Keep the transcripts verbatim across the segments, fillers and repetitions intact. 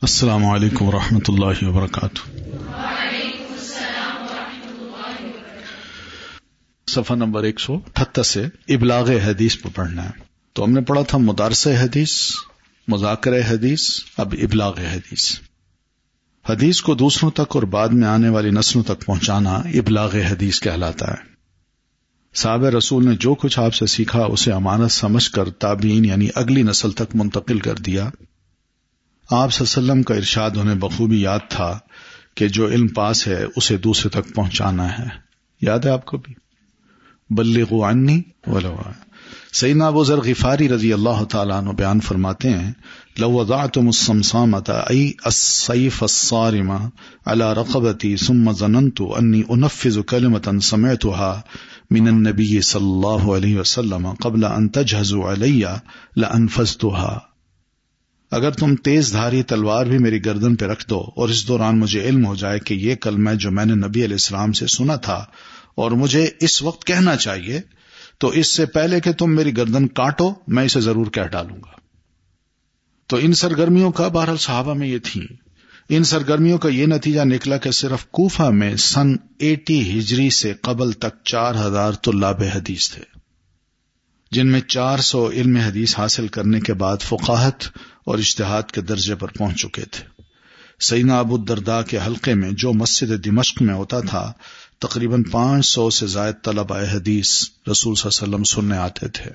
السلام علیکم ورحمۃ اللہ وبرکاتہ۔ وعلیکم السلام ورحمۃ اللہ وبرکاتہ۔ صفحہ نمبر ایک سو اٹھہتر سے ابلاغ حدیث پر پڑھنا ہے۔ تو ہم نے پڑھا تھا مدارس حدیث، مذاکرہ حدیث، اب ابلاغ حدیث۔ حدیث کو دوسروں تک اور بعد میں آنے والی نسلوں تک پہنچانا ابلاغ حدیث کہلاتا ہے۔ صحابہ رسول نے جو کچھ آپ سے سیکھا اسے امانت سمجھ کر تابعین یعنی اگلی نسل تک منتقل کر دیا۔ آپ صلی اللہ علیہ وسلم کا ارشاد انہیں بخوبی یاد تھا کہ جو علم پاس ہے اسے دوسرے تک پہنچانا ہے۔ یاد ہے آپ کو بھی؟ بلغوا عنی ولو آیہ۔ سیدنا ابو ذر غفاری رضی اللہ تعالیٰ عنہ بیان فرماتے ہیں، لو وضعتم الصمصامۃ ای السیف الصارم علی رقبتی ثم ظننت انی انفذ کلمۃ سمعتها من النبی صلی اللہ علیہ وسلم قبل ان تجہزوا علی لانفذتها۔ اگر تم تیز دھاری تلوار بھی میری گردن پہ رکھ دو اور اس دوران مجھے علم ہو جائے کہ یہ کلمہ جو میں نے نبی علیہ السلام سے سنا تھا اور مجھے اس وقت کہنا چاہیے، تو اس سے پہلے کہ تم میری گردن کاٹو میں اسے ضرور کہہ ڈالوں گا۔ تو ان سرگرمیوں کا بہرحال صحابہ میں یہ تھیں۔ ان سرگرمیوں کا یہ نتیجہ نکلا کہ صرف کوفہ میں سن اسی ہجری سے قبل تک چار ہزار طلاب حدیث تھے، جن میں چار سو علم حدیث حاصل کرنے کے بعد فقاہت اور اجتہاد کے درجے پر پہنچ چکے تھے۔ سیدنا ابو الدرداء کے حلقے میں جو مسجد دمشق میں ہوتا تھا، تقریباً پانچ سو سے زائد طلباء حدیث رسول صلی اللہ علیہ وسلم سننے آتے تھے۔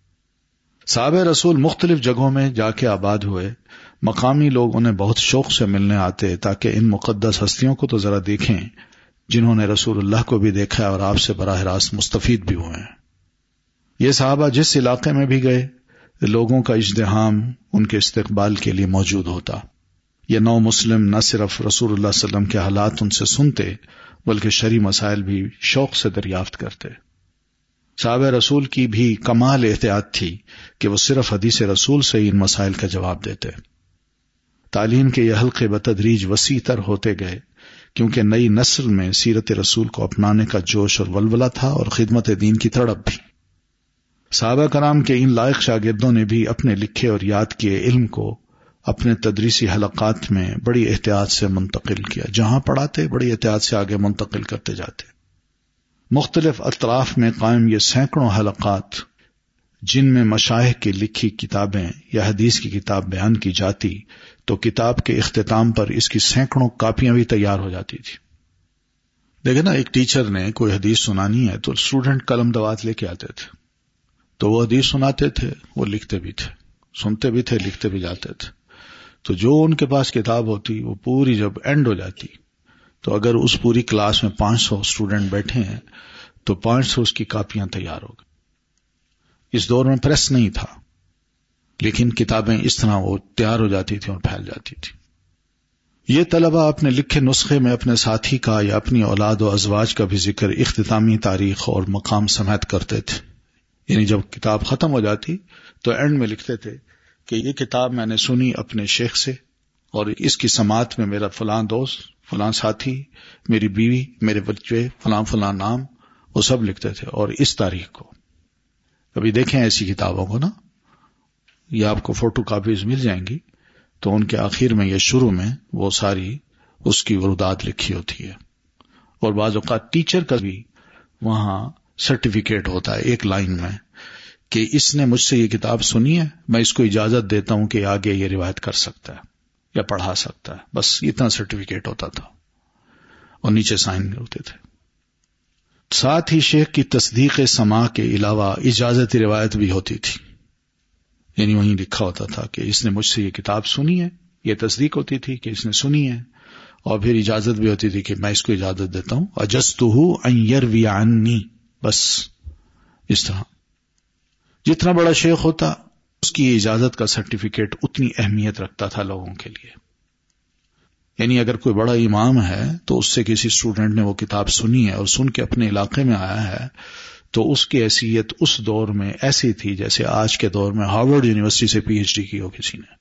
صحابہ رسول مختلف جگہوں میں جا کے آباد ہوئے۔ مقامی لوگ انہیں بہت شوق سے ملنے آتے تاکہ ان مقدس ہستیوں کو تو ذرا دیکھیں جنہوں نے رسول اللہ کو بھی دیکھا اور آپ سے براہ راست مستفید بھی ہوئے ہیں۔ یہ صحابہ جس علاقے میں بھی گئے، لوگوں کا ازدحام ان کے استقبال کے لیے موجود ہوتا۔ یہ نو مسلم نہ صرف رسول اللہ صلی اللہ علیہ وسلم کے حالات ان سے سنتے بلکہ شرعی مسائل بھی شوق سے دریافت کرتے۔ صحابہ رسول کی بھی کمال احتیاط تھی کہ وہ صرف حدیث رسول سے ہی ان مسائل کا جواب دیتے۔ تعلیم کے یہ حلقے بتدریج وسیع تر ہوتے گئے کیونکہ نئی نسل میں سیرت رسول کو اپنانے کا جوش اور ولولہ تھا اور خدمت دین کی تڑپ بھی۔ صحابہ کرام کے ان لائق شاگردوں نے بھی اپنے لکھے اور یاد کیے علم کو اپنے تدریسی حلقات میں بڑی احتیاط سے منتقل کیا۔ جہاں پڑھاتے بڑی احتیاط سے آگے منتقل کرتے جاتے۔ مختلف اطراف میں قائم یہ سینکڑوں حلقات جن میں مشائخ کی لکھی کتابیں یا حدیث کی کتاب بیان کی جاتی تو کتاب کے اختتام پر اس کی سینکڑوں کاپیاں بھی تیار ہو جاتی تھی۔ دیکھیں نا، ایک ٹیچر نے کوئی حدیث سنانی ہے تو اسٹوڈنٹ قلم دوات لے کے آتے تھے، تو وہ حدیث سناتے تھے، وہ لکھتے بھی تھے، سنتے بھی تھے، لکھتے بھی جاتے تھے۔ تو جو ان کے پاس کتاب ہوتی وہ پوری جب اینڈ ہو جاتی تو اگر اس پوری کلاس میں پانچ سو اسٹوڈنٹ بیٹھے ہیں تو پانچ سو اس کی کاپیاں تیار ہو گئی۔ اس دور میں پریس نہیں تھا، لیکن کتابیں اس طرح وہ تیار ہو جاتی تھیں اور پھیل جاتی تھی۔ یہ طلبہ اپنے لکھے نسخے میں اپنے ساتھی کا یا اپنی اولاد و ازواج کا بھی ذکر اختتامی تاریخ اور مقام سمیت کرتے تھے۔ یعنی جب کتاب ختم ہو جاتی تو اینڈ میں لکھتے تھے کہ یہ کتاب میں نے سنی اپنے شیخ سے اور اس کی سماعت میں میرا فلاں دوست، فلاں ساتھی، میری بیوی، میرے بچے، فلاں فلاں نام، وہ سب لکھتے تھے اور اس تاریخ کو۔ کبھی دیکھیں ایسی کتابوں کو نا، یہ آپ کو فوٹو کاپیز مل جائیں گی تو ان کے آخر میں یا شروع میں وہ ساری اس کی وردات لکھی ہوتی ہے، اور بعض اوقات ٹیچر کا بھی وہاں سرٹیفکیٹ ہوتا ہے ایک لائن میں کہ اس نے مجھ سے یہ کتاب سنی ہے، میں اس کو اجازت دیتا ہوں کہ آگے یہ روایت کر سکتا ہے یا پڑھا سکتا ہے، بس اتنا سرٹیفکیٹ ہوتا تھا اور نیچے سائن ہوتے تھے۔ ساتھ ہی شیخ کی تصدیق سماع کے علاوہ اجازت روایت بھی ہوتی تھی، یعنی وہیں لکھا ہوتا تھا کہ اس نے مجھ سے یہ کتاب سنی ہے، یہ تصدیق ہوتی تھی کہ اس نے سنی ہے، اور پھر اجازت بھی ہوتی تھی کہ میں اس کو اجازت دیتا ہوں، اجزتہ ان یروی عنی، بس اس طرح۔ جتنا بڑا شیخ ہوتا اس کی اجازت کا سرٹیفکیٹ اتنی اہمیت رکھتا تھا لوگوں کے لیے۔ یعنی اگر کوئی بڑا امام ہے تو اس سے کسی اسٹوڈنٹ نے وہ کتاب سنی ہے اور سن کے اپنے علاقے میں آیا ہے تو اس کی حیثیت اس دور میں ایسی تھی جیسے آج کے دور میں ہارورڈ یونیورسٹی سے پی ایچ ڈی کی ہو کسی نے۔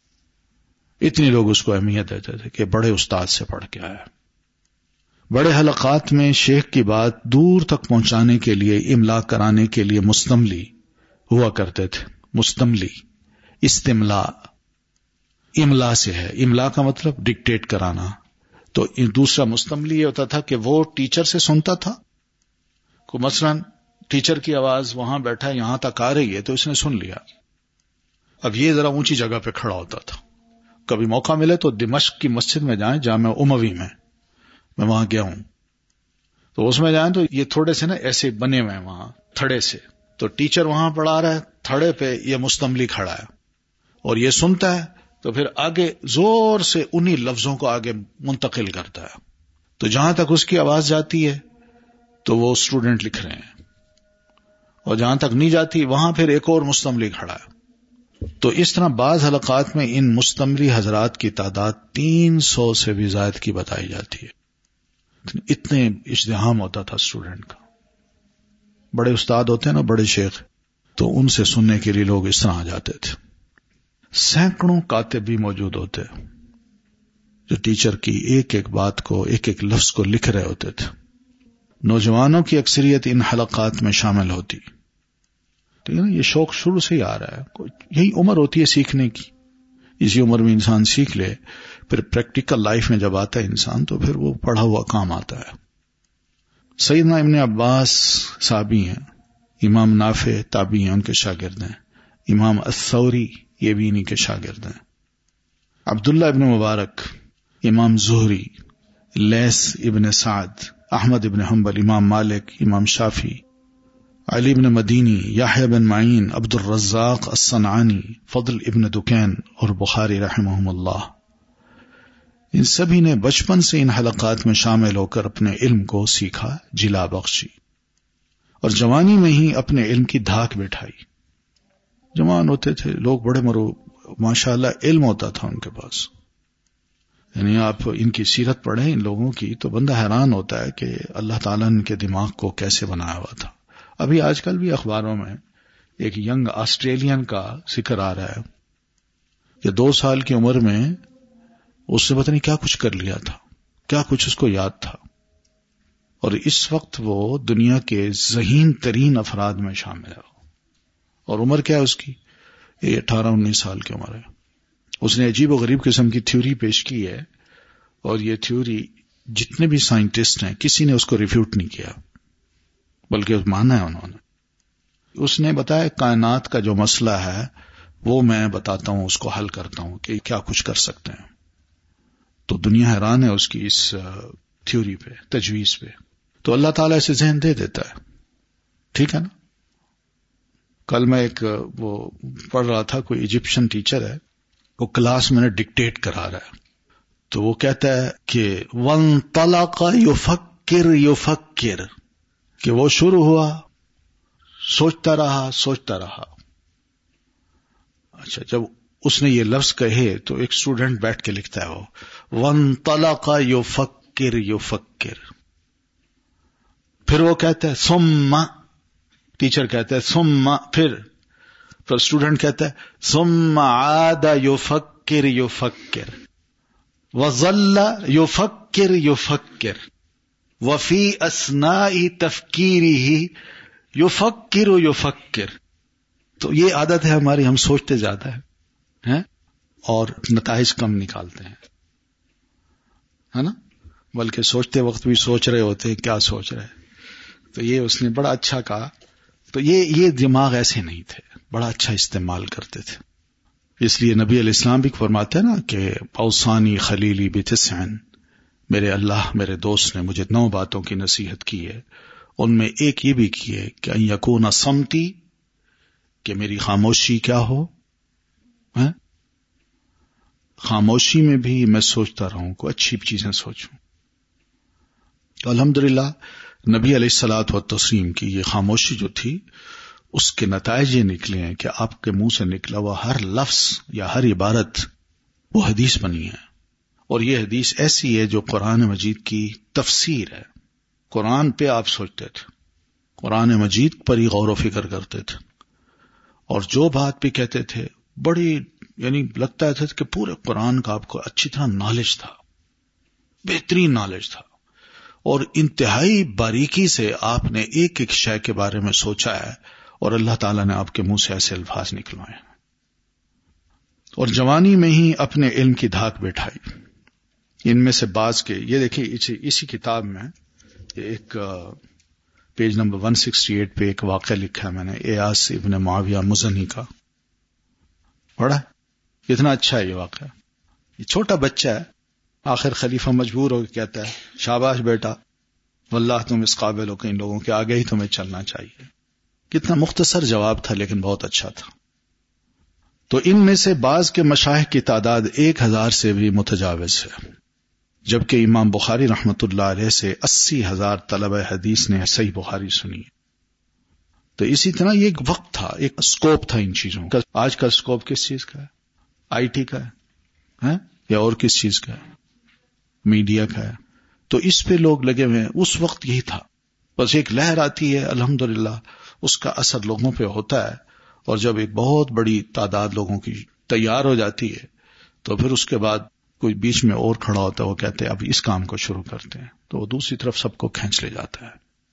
اتنے لوگ اس کو اہمیت دیتے تھے کہ بڑے استاد سے پڑھ کے آیا۔ بڑے حلقات میں شیخ کی بات دور تک پہنچانے کے لیے، املا کرانے کے لیے مستملی ہوا کرتے تھے۔ مستملی، استملاء، املا سے ہے. املا کا مطلب ڈکٹیٹ کرانا. تو دوسرا مستملی یہ ہوتا تھا کہ وہ ٹیچر سے سنتا تھا. کو مثلا ٹیچر کی آواز وہاں بیٹھا یہاں تک آ رہی ہے تو اس نے سن لیا. اب یہ ذرا اونچی جگہ پہ کھڑا ہوتا تھا. کبھی موقع ملے تو دمشق کی مسجد میں جائیں, جامع اموی میں میں وہاں گیا ہوں, تو اس میں جائیں تو یہ تھوڑے سے نا ایسے بنے ہوئے ہیں وہاں تھڑے سے. تو ٹیچر وہاں پڑھا رہا ہے, تھڑے پہ یہ مستملی کھڑا ہے اور یہ سنتا ہے, تو پھر آگے زور سے انہی لفظوں کو آگے منتقل کرتا ہے. تو جہاں تک اس کی آواز جاتی ہے تو وہ اسٹوڈنٹ لکھ رہے ہیں, اور جہاں تک نہیں جاتی وہاں پھر ایک اور مستملی کھڑا ہے. تو اس طرح بعض حلقات میں ان مستملی حضرات کی تعداد تین سو سے بھی زائد کی بتائی جاتی ہے. اتنے ازدحام ہوتا تھا اسٹوڈنٹ کا. بڑے استاد ہوتے ہیں نا, بڑے شیخ, تو ان سے سننے کے لیے لوگ اس طرح آ جاتے تھے. سینکڑوں کاتب بھی موجود ہوتے جو ٹیچر کی ایک ایک بات کو, ایک ایک لفظ کو لکھ رہے ہوتے تھے. نوجوانوں کی اکثریت ان حلقات میں شامل ہوتی. تو یہ شوق شروع سے ہی آ رہا ہے, یہی عمر ہوتی ہے سیکھنے کی. اسی عمر میں انسان سیکھ لے, پھر پریکٹیکل لائف میں جب آتا ہے انسان تو پھر وہ پڑھا ہوا کام آتا ہے. سیدنا ابن عباس صحابی ہیں, امام نافع تابعی ہیں, ان کے شاگرد ہیں. امام الثوری یہ بھی انہی کے شاگرد ہیں. عبداللہ ابن مبارک, امام زہری, لیث ابن سعد, احمد ابن حنبل, امام مالک, امام شافعی, علی ابن مدینی, یحییٰ بن معین, عبد الرزاق الصنعانی, فضل ابن دکین اور بخاری رحمہم اللہ. ان سبھی نے بچپن سے ان حلقات میں شامل ہو کر اپنے علم کو سیکھا, جلا بخشی, اور جوانی میں ہی اپنے علم کی دھاک بٹھائی. جوان ہوتے تھے لوگ, بڑے مرو ماشاءاللہ علم ہوتا تھا ان کے پاس. یعنی آپ ان کی سیرت پڑھیں ان لوگوں کی تو بندہ حیران ہوتا ہے کہ اللہ تعالیٰ نے ان کے دماغ کو کیسے بنایا ہوا تھا. ابھی آج کل بھی اخباروں میں ایک ینگ آسٹریلین کا ذکر آ رہا ہے کہ دو سال کی عمر میں اس نے پتہ نہیں کیا کچھ کر لیا تھا, کیا کچھ اس کو یاد تھا, اور اس وقت وہ دنیا کے ذہین ترین افراد میں شامل ہے. اور عمر کیا ہے اس کی؟ یہ اٹھارہ انیس سال کی عمر ہے. اس نے عجیب و غریب قسم کی تھیوری پیش کی ہے, اور یہ تھیوری جتنے بھی سائنٹسٹ ہیں کسی نے اس کو ریفیوٹ نہیں کیا, بلکہ مانا ہے انہوں نے. اس نے بتایا کائنات کا جو مسئلہ ہے وہ میں بتاتا ہوں, اس کو حل کرتا ہوں کہ کیا کچھ کر سکتے ہیں. تو دنیا حیران ہے اس کی اس تھیوری پہ, تجویز پہ. تو اللہ تعالیٰ اسے ذہن دے دیتا ہے, ٹھیک ہے نا. کل میں ایک وہ پڑھ رہا تھا, کوئی ایجپشن ٹیچر ہے, وہ کلاس میں نے ڈکٹیٹ کرا رہا ہے, تو وہ کہتا ہے کہ وَانطَلَقَ يُفَكِّرْ يُفَكِّرْ, کہ وہ شروع ہوا سوچتا رہا سوچتا رہا. اچھا, جب اس نے یہ لفظ کہے تو ایک اسٹوڈنٹ بیٹھ کے لکھتا ہے وہ وَانطَلَقَ يُفَكِّرْ يُفَكِّرْ. پھر وہ کہتا ہے ثُمَّ, ٹیچر کہتا ہے ثُمَّ, پھر پھر اسٹوڈنٹ کہتا ہے ثُمَّ عَادَ يُفَكِّرْ يُفَكِّرْ وَظَلَّ يُفَكِّرْ يُفَكِّرْ وَفِي أَثْنَاءِ تَفْكِيرِهِ يُفَكِّرُ يُفَكِّرْ. تو یہ عادت ہے ہماری, ہم سوچتے زیادہ ہیں اور نتائج کم نکالتے ہیں, ہے نا, بلکہ سوچتے وقت بھی سوچ رہے ہوتے ہیں کیا سوچ رہے. تو یہ اس نے بڑا اچھا کہا. تو یہ یہ دماغ ایسے نہیں تھے, بڑا اچھا استعمال کرتے تھے. اس لیے نبی علیہ السلام بھی فرماتے ہیں نا کہ اوصانی خلیلی بتسعن, میرے اللہ میرے دوست نے مجھے نو باتوں کی نصیحت کی ہے. ان میں ایک یہ بھی کی ہے کہ ان یکون صمتی, کہ میری خاموشی کیا ہو, خاموشی میں بھی میں سوچتا رہوں, کو اچھی چیزیں سوچوں. تو الحمدللہ نبی علیہ الصلوۃ والتسلیم کی یہ خاموشی جو تھی اس کے نتائج یہ نکلے ہیں کہ آپ کے منہ سے نکلا ہوا ہر لفظ یا ہر عبارت وہ حدیث بنی ہے. اور یہ حدیث ایسی ہے جو قرآن مجید کی تفسیر ہے. قرآن پہ آپ سوچتے تھے, قرآن مجید پر ہی غور و فکر کرتے تھے, اور جو بات بھی کہتے تھے بڑی یعنی لگتا ہے کہ پورے قرآن کا آپ کو اچھی طرح نالج تھا, بہترین نالج تھا, اور انتہائی باریکی سے آپ نے ایک ایک شے کے بارے میں سوچا ہے, اور اللہ تعالیٰ نے آپ کے منہ سے ایسے الفاظ نکلوائے ہیں. اور جوانی میں ہی اپنے علم کی دھاک بیٹھائی. ان میں سے بعض کے یہ دیکھیں اسی, اسی کتاب میں ایک پیج نمبر ایک سو اڑسٹھ پہ ایک واقعہ لکھا ہے میں نے، ایاس ابن معاویہ مزنی کا. پڑھا کتنا اچھا ہے یہ واقعہ. یہ چھوٹا بچہ ہے، آخر خلیفہ مجبور ہو کے کہتا ہے شاباش بیٹا، واللہ تم اس قابل ہو کہ ان لوگوں کے آگے ہی تمہیں چلنا چاہیے. کتنا مختصر جواب تھا لیکن بہت اچھا تھا. تو ان میں سے بعض کے مشائخ کی تعداد ایک ہزار سے بھی متجاوز ہے، جبکہ امام بخاری رحمت اللہ علیہ سے اسی ہزار طلبہ حدیث نے صحیح بخاری سنی. تو اسی طرح یہ ایک وقت تھا، ایک اسکوپ تھا ان چیزوں کا. آج کا اسکوپ کس چیز کا ہے؟ آئی ٹی کا ہے یا اور کس چیز کا ہے؟ میڈیا کا ہے. تو اس پہ لوگ لگے ہوئے ہیں. اس وقت یہی تھا. بس ایک لہر آتی ہے الحمدللہ، اس کا اثر لوگوں پہ ہوتا ہے، اور جب ایک بہت بڑی تعداد لوگوں کی تیار ہو جاتی ہے تو پھر اس کے بعد کوئی بیچ میں اور کھڑا ہوتا ہے، وہ کہتے ہیں اب اس کام کو شروع کرتے ہیں، تو وہ دوسری طرف سب کو کھینچ لے جاتا ہے.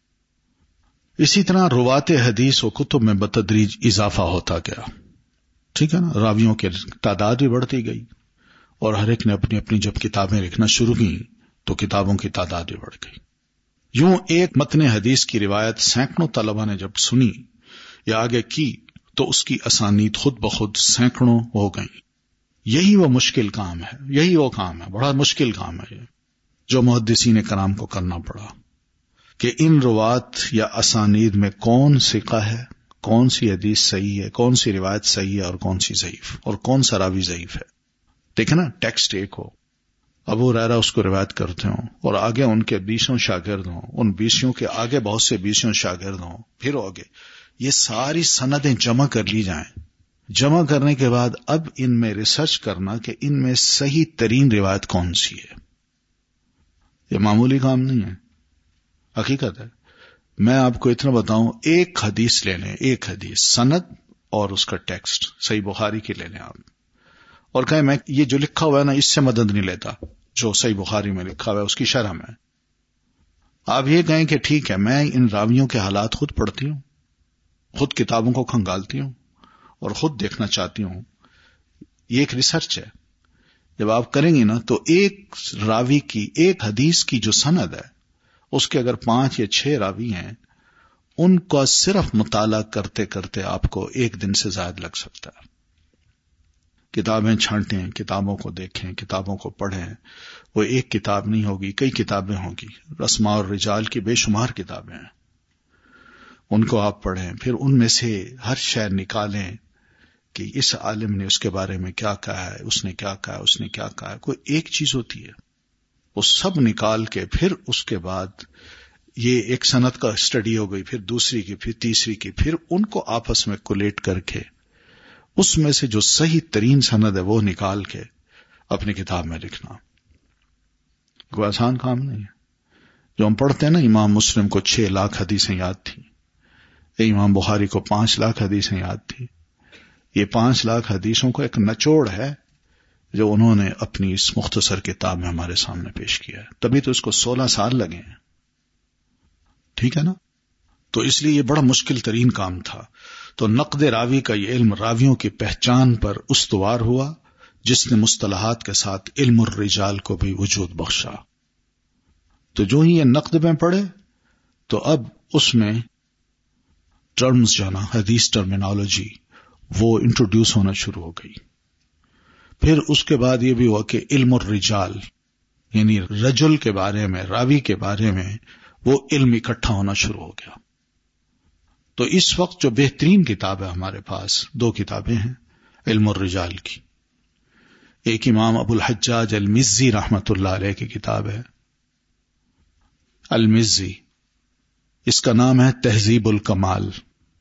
اسی طرح روات حدیث و کتب میں بتدریج اضافہ ہوتا گیا. ٹھیک ہے نا، راویوں کی تعداد بھی بڑھتی گئی، اور ہر ایک نے اپنی اپنی جب کتابیں لکھنا شروع کی تو کتابوں کی تعداد بھی بڑھ گئی. یوں ایک متن حدیث کی روایت سینکڑوں طلبہ نے جب سنی یا آگے کی تو اس کی اسانید خود بخود سینکڑوں ہو گئیں. یہی وہ مشکل کام ہے، یہی وہ کام ہے، بڑا مشکل کام ہے یہ جو محدثین کرام کو کرنا پڑا، کہ ان روات یا اسانید میں کون ثقہ ہے، کون سی حدیث صحیح ہے، کون سی روایت صحیح ہے اور کون سی ضعیف، اور کون سا راوی ضعیف ہے. دیکھیں نا، ٹیکسٹ ایک ہو، ابو ہریرہ اس کو روایت کرتے ہوں اور آگے ان کے بیسوں شاگرد ہوں، ان بیسوں کے آگے بہت سے بیسوں شاگرد ہوں، پھر آگے یہ ساری سندیں جمع کر لی جائیں. جمع کرنے کے بعد اب ان میں ریسرچ کرنا کہ ان میں صحیح ترین روایت کون سی ہے. یہ معمولی کام نہیں ہے، حقیقت ہے. میں آپ کو اتنا بتاؤں، ایک حدیث لے لیں، ایک حدیث سند اور اس کا ٹیکسٹ صحیح بخاری کی لے لیں آپ، اور کہیں میں یہ جو لکھا ہوا ہے نا اس سے مدد نہیں لیتا، جو صحیح بخاری میں لکھا ہوا ہے اس کی شرح میں. آپ یہ کہیں کہ ٹھیک ہے میں ان راویوں کے حالات خود پڑھتی ہوں، خود کتابوں کو کھنگالتی ہوں اور خود دیکھنا چاہتی ہوں. یہ ایک ریسرچ ہے. جب آپ کریں گی نا تو ایک راوی کی، ایک حدیث کی جو سند ہے اس کے اگر پانچ یا چھ راوی ہیں، ان کا صرف مطالعہ کرتے کرتے آپ کو ایک دن سے زائد لگ سکتا ہے. کتابیں چھانٹیں، کتابوں کو دیکھیں، کتابوں کو پڑھیں. وہ ایک کتاب نہیں ہوگی، کئی کتابیں ہوں گی. اسماء الرجال کی بے شمار کتابیں ہیں، ان کو آپ پڑھیں، پھر ان میں سے ہر شے نکالیں کہ اس عالم نے اس کے بارے میں کیا کہا ہے، اس نے کیا کہا ہے، اس نے کیا کہا ہے. کوئی ایک چیز ہوتی ہے، وہ سب نکال کے پھر اس کے بعد یہ ایک سند کا اسٹڈی ہو گئی، پھر دوسری کی، پھر تیسری کی، پھر ان کو آپس میں کولیٹ کر کے اس میں سے جو صحیح ترین سند ہے وہ نکال کے اپنی کتاب میں لکھنا. کوئی آسان کام نہیں ہے. جو ہم پڑھتے ہیں نا، امام مسلم کو چھ لاکھ حدیثیں یاد تھیں، امام بخاری کو پانچ لاکھ حدیثیں یاد تھی. یہ پانچ لاکھ حدیثوں کو ایک نچوڑ ہے جو انہوں نے اپنی اس مختصر کتاب میں ہمارے سامنے پیش کیا ہے. تبھی تو اس کو سولہ سال لگے ہیں. ٹھیک ہے نا. تو اس لیے یہ بڑا مشکل ترین کام تھا. تو نقد راوی کا یہ علم راویوں کی پہچان پر استوار ہوا، جس نے مصطلحات کے ساتھ علم الرجال کو بھی وجود بخشا. تو جو ہی یہ نقد میں پڑھے تو اب اس میں ٹرمز جو نا حدیث ٹرمینالوجی وہ انٹروڈیوس ہونا شروع ہو گئی. پھر اس کے بعد یہ بھی ہوا کہ علم الرجال یعنی رجل کے بارے میں، راوی کے بارے میں وہ علم اکٹھا ہونا شروع ہو گیا. تو اس وقت جو بہترین کتاب ہے ہمارے پاس، دو کتابیں ہیں علم الرجال کی. ایک امام ابو الحجاج المزی رحمت اللہ علیہ کی کتاب ہے المزی، اس کا نام ہے تہذیب الکمال.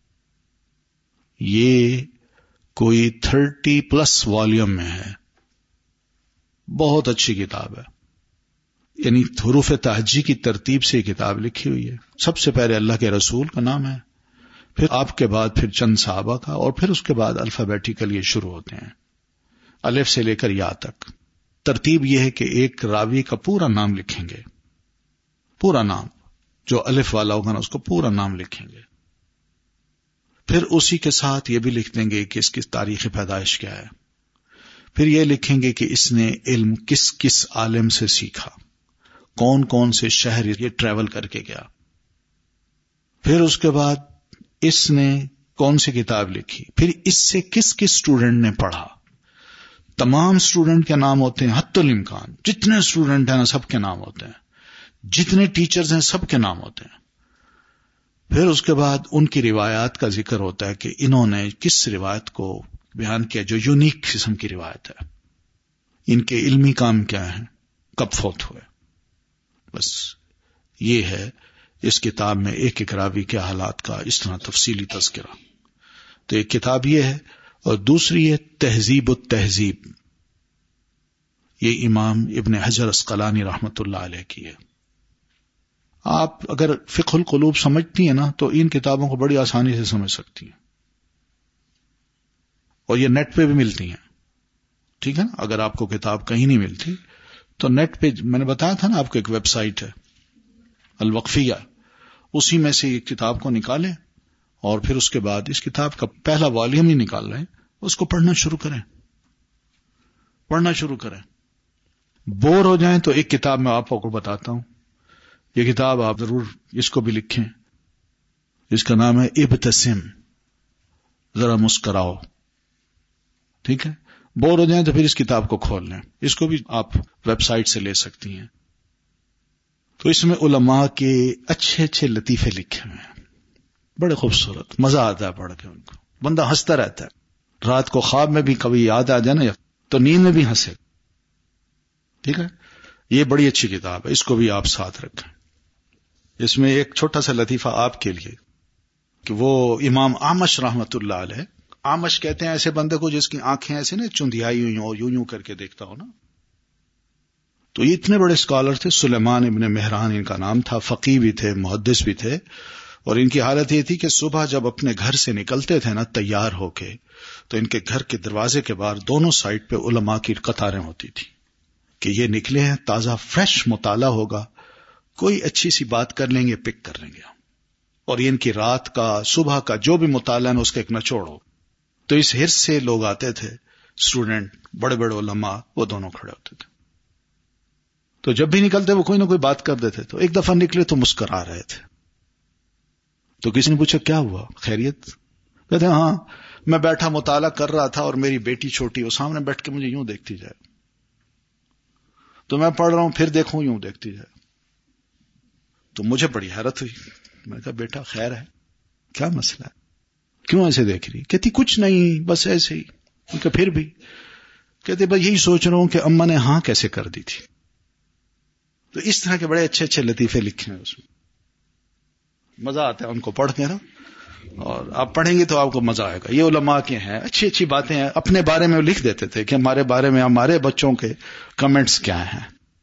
یہ کوئی تھرٹی پلس والیوم میں ہے، بہت اچھی کتاب ہے. یعنی حروف تہجی کی ترتیب سے یہ کتاب لکھی ہوئی ہے. سب سے پہلے اللہ کے رسول کا نام ہے، پھر آپ کے بعد پھر چند صحابہ کا، اور پھر اس کے بعد الفابیٹیکل یہ شروع ہوتے ہیں، الف سے لے کر یا تک. ترتیب یہ ہے کہ ایک راوی کا پورا نام لکھیں گے، پورا نام، جو الف والا ہوگا نا اس کو پورا نام لکھیں گے. پھر اسی کے ساتھ یہ بھی لکھ دیں گے کہ اس کی تاریخ پیدائش کیا ہے، پھر یہ لکھیں گے کہ اس نے علم کس کس عالم سے سیکھا، کون کون سے شہر یہ ٹریول کر کے گیا، پھر اس کے بعد اس نے کون سی کتاب لکھی، پھر اس سے کس کس اسٹوڈنٹ نے پڑھا. تمام اسٹوڈنٹ کے نام ہوتے ہیں، حتی الامکان جتنے اسٹوڈنٹ ہیں نا سب کے نام ہوتے ہیں، جتنے ٹیچرز ہیں سب کے نام ہوتے ہیں. پھر اس کے بعد ان کی روایات کا ذکر ہوتا ہے کہ انہوں نے کس روایت کو بیان کیا جو یونیک قسم کی روایت ہے، ان کے علمی کام کیا ہیں، کب فوت ہوئے. بس یہ ہے اس کتاب میں ایک ایک راوی کے حالات کا اس طرح تفصیلی تذکرہ. تو ایک کتاب یہ ہے، اور دوسری ہے تہذیب التہذیب، یہ امام ابن حجر عسقلانی رحمت اللہ علیہ کی ہے. آپ اگر فقہ القلوب سمجھتی ہیں نا تو ان کتابوں کو بڑی آسانی سے سمجھ سکتی ہیں، اور یہ نیٹ پہ بھی ملتی ہیں. ٹھیک ہے نا، اگر آپ کو کتاب کہیں نہیں ملتی تو نیٹ پہ میں نے بتایا تھا نا آپ کو ایک ویب سائٹ ہے الوقفیہ، اسی میں سے ایک کتاب کو نکالیں اور پھر اس کے بعد اس کتاب کا پہلا والیوم ہی نکال رہے ہیں، اس کو پڑھنا شروع کریں پڑھنا شروع کریں بور ہو جائیں تو ایک کتاب میں آپ کو بتاتا ہوں، یہ کتاب آپ ضرور اس کو بھی لکھیں، اس کا نام ہے ابتسم، ذرا مسکراؤ. ٹھیک ہے، بور ہو جائیں تو پھر اس کتاب کو کھول لیں، اس کو بھی آپ ویب سائٹ سے لے سکتی ہیں. تو اس میں علماء کے اچھے اچھے لطیفے لکھے ہوئے ہیں، بڑے خوبصورت، مزہ آتا ہے پڑھ کے، ان کو بندہ ہنستا رہتا ہے. رات کو خواب میں بھی کبھی یاد آ جائے نا تو نیند میں بھی ہنسے. ٹھیک ہے، یہ بڑی اچھی کتاب ہے، اس کو بھی آپ ساتھ رکھیں. اس میں ایک چھوٹا سا لطیفہ آپ کے لیے کہ وہ امام اعمش رحمت اللہ علیہ، اعمش کہتے ہیں ایسے بندے کو جس کی آنکھیں ایسے نا چندیائی ہوئی ہوں، یوں یوں کر کے دیکھتا ہو نا. تو یہ اتنے بڑے اسکالر تھے، سلیمان ابن مہران ان کا نام تھا، فقیہ بھی تھے، محدث بھی تھے. اور ان کی حالت یہ تھی کہ صبح جب اپنے گھر سے نکلتے تھے نا تیار ہو کے، تو ان کے گھر کے دروازے کے باہر دونوں سائڈ پہ علماء کی قطاریں ہوتی تھی کہ یہ نکلے ہیں، تازہ فریش مطالعہ ہوگا، کوئی اچھی سی بات کر لیں گے، پک کر لیں گے. اور یہ ان کی رات کا صبح کا جو بھی مطالعہ ہے اس کا ایک نچوڑ ہو. تو اس حرص سے لوگ آتے تھے، اسٹوڈنٹ، بڑے بڑے علماء، وہ دونوں کھڑے ہوتے تھے. تو جب بھی نکلتے وہ کوئی نہ کوئی بات کر دیتے. تو ایک دفعہ نکلے تو مسکرا رہے تھے. تو کسی نے پوچھا کیا ہوا، خیریت؟ کہتے ہیں ہاں میں بیٹھا مطالعہ کر رہا تھا اور میری بیٹی چھوٹی وہ سامنے بیٹھ کے مجھے یوں دیکھتی جائے، تو میں پڑھ رہا ہوں پھر دیکھوں یوں دیکھتی جائے. تو مجھے بڑی حیرت ہوئی. میں نے کہا بیٹا خیر ہے، کیا مسئلہ ہے، کیوں ایسے دیکھ رہی؟ کہتی کچھ نہیں، بس ایسے ہی. کہ پھر بھی؟ کہتے بس یہی سوچ رہا ہوں کہ اماں نے ہاں کیسے کر دی تھی. تو اس طرح کے بڑے اچھے اچھے لطیفے لکھے ہیں اس میں، مزہ آتا ہے ان کو پڑھ کے نا، اور آپ پڑھیں گے تو آپ کو مزہ آئے گا. یہ علماء کے ہیں، اچھی اچھی باتیں ہیں. اپنے بارے میں لکھ دیتے تھے کہ ہمارے بارے میں ہمارے بچوں کے کمنٹس کیا ہیں.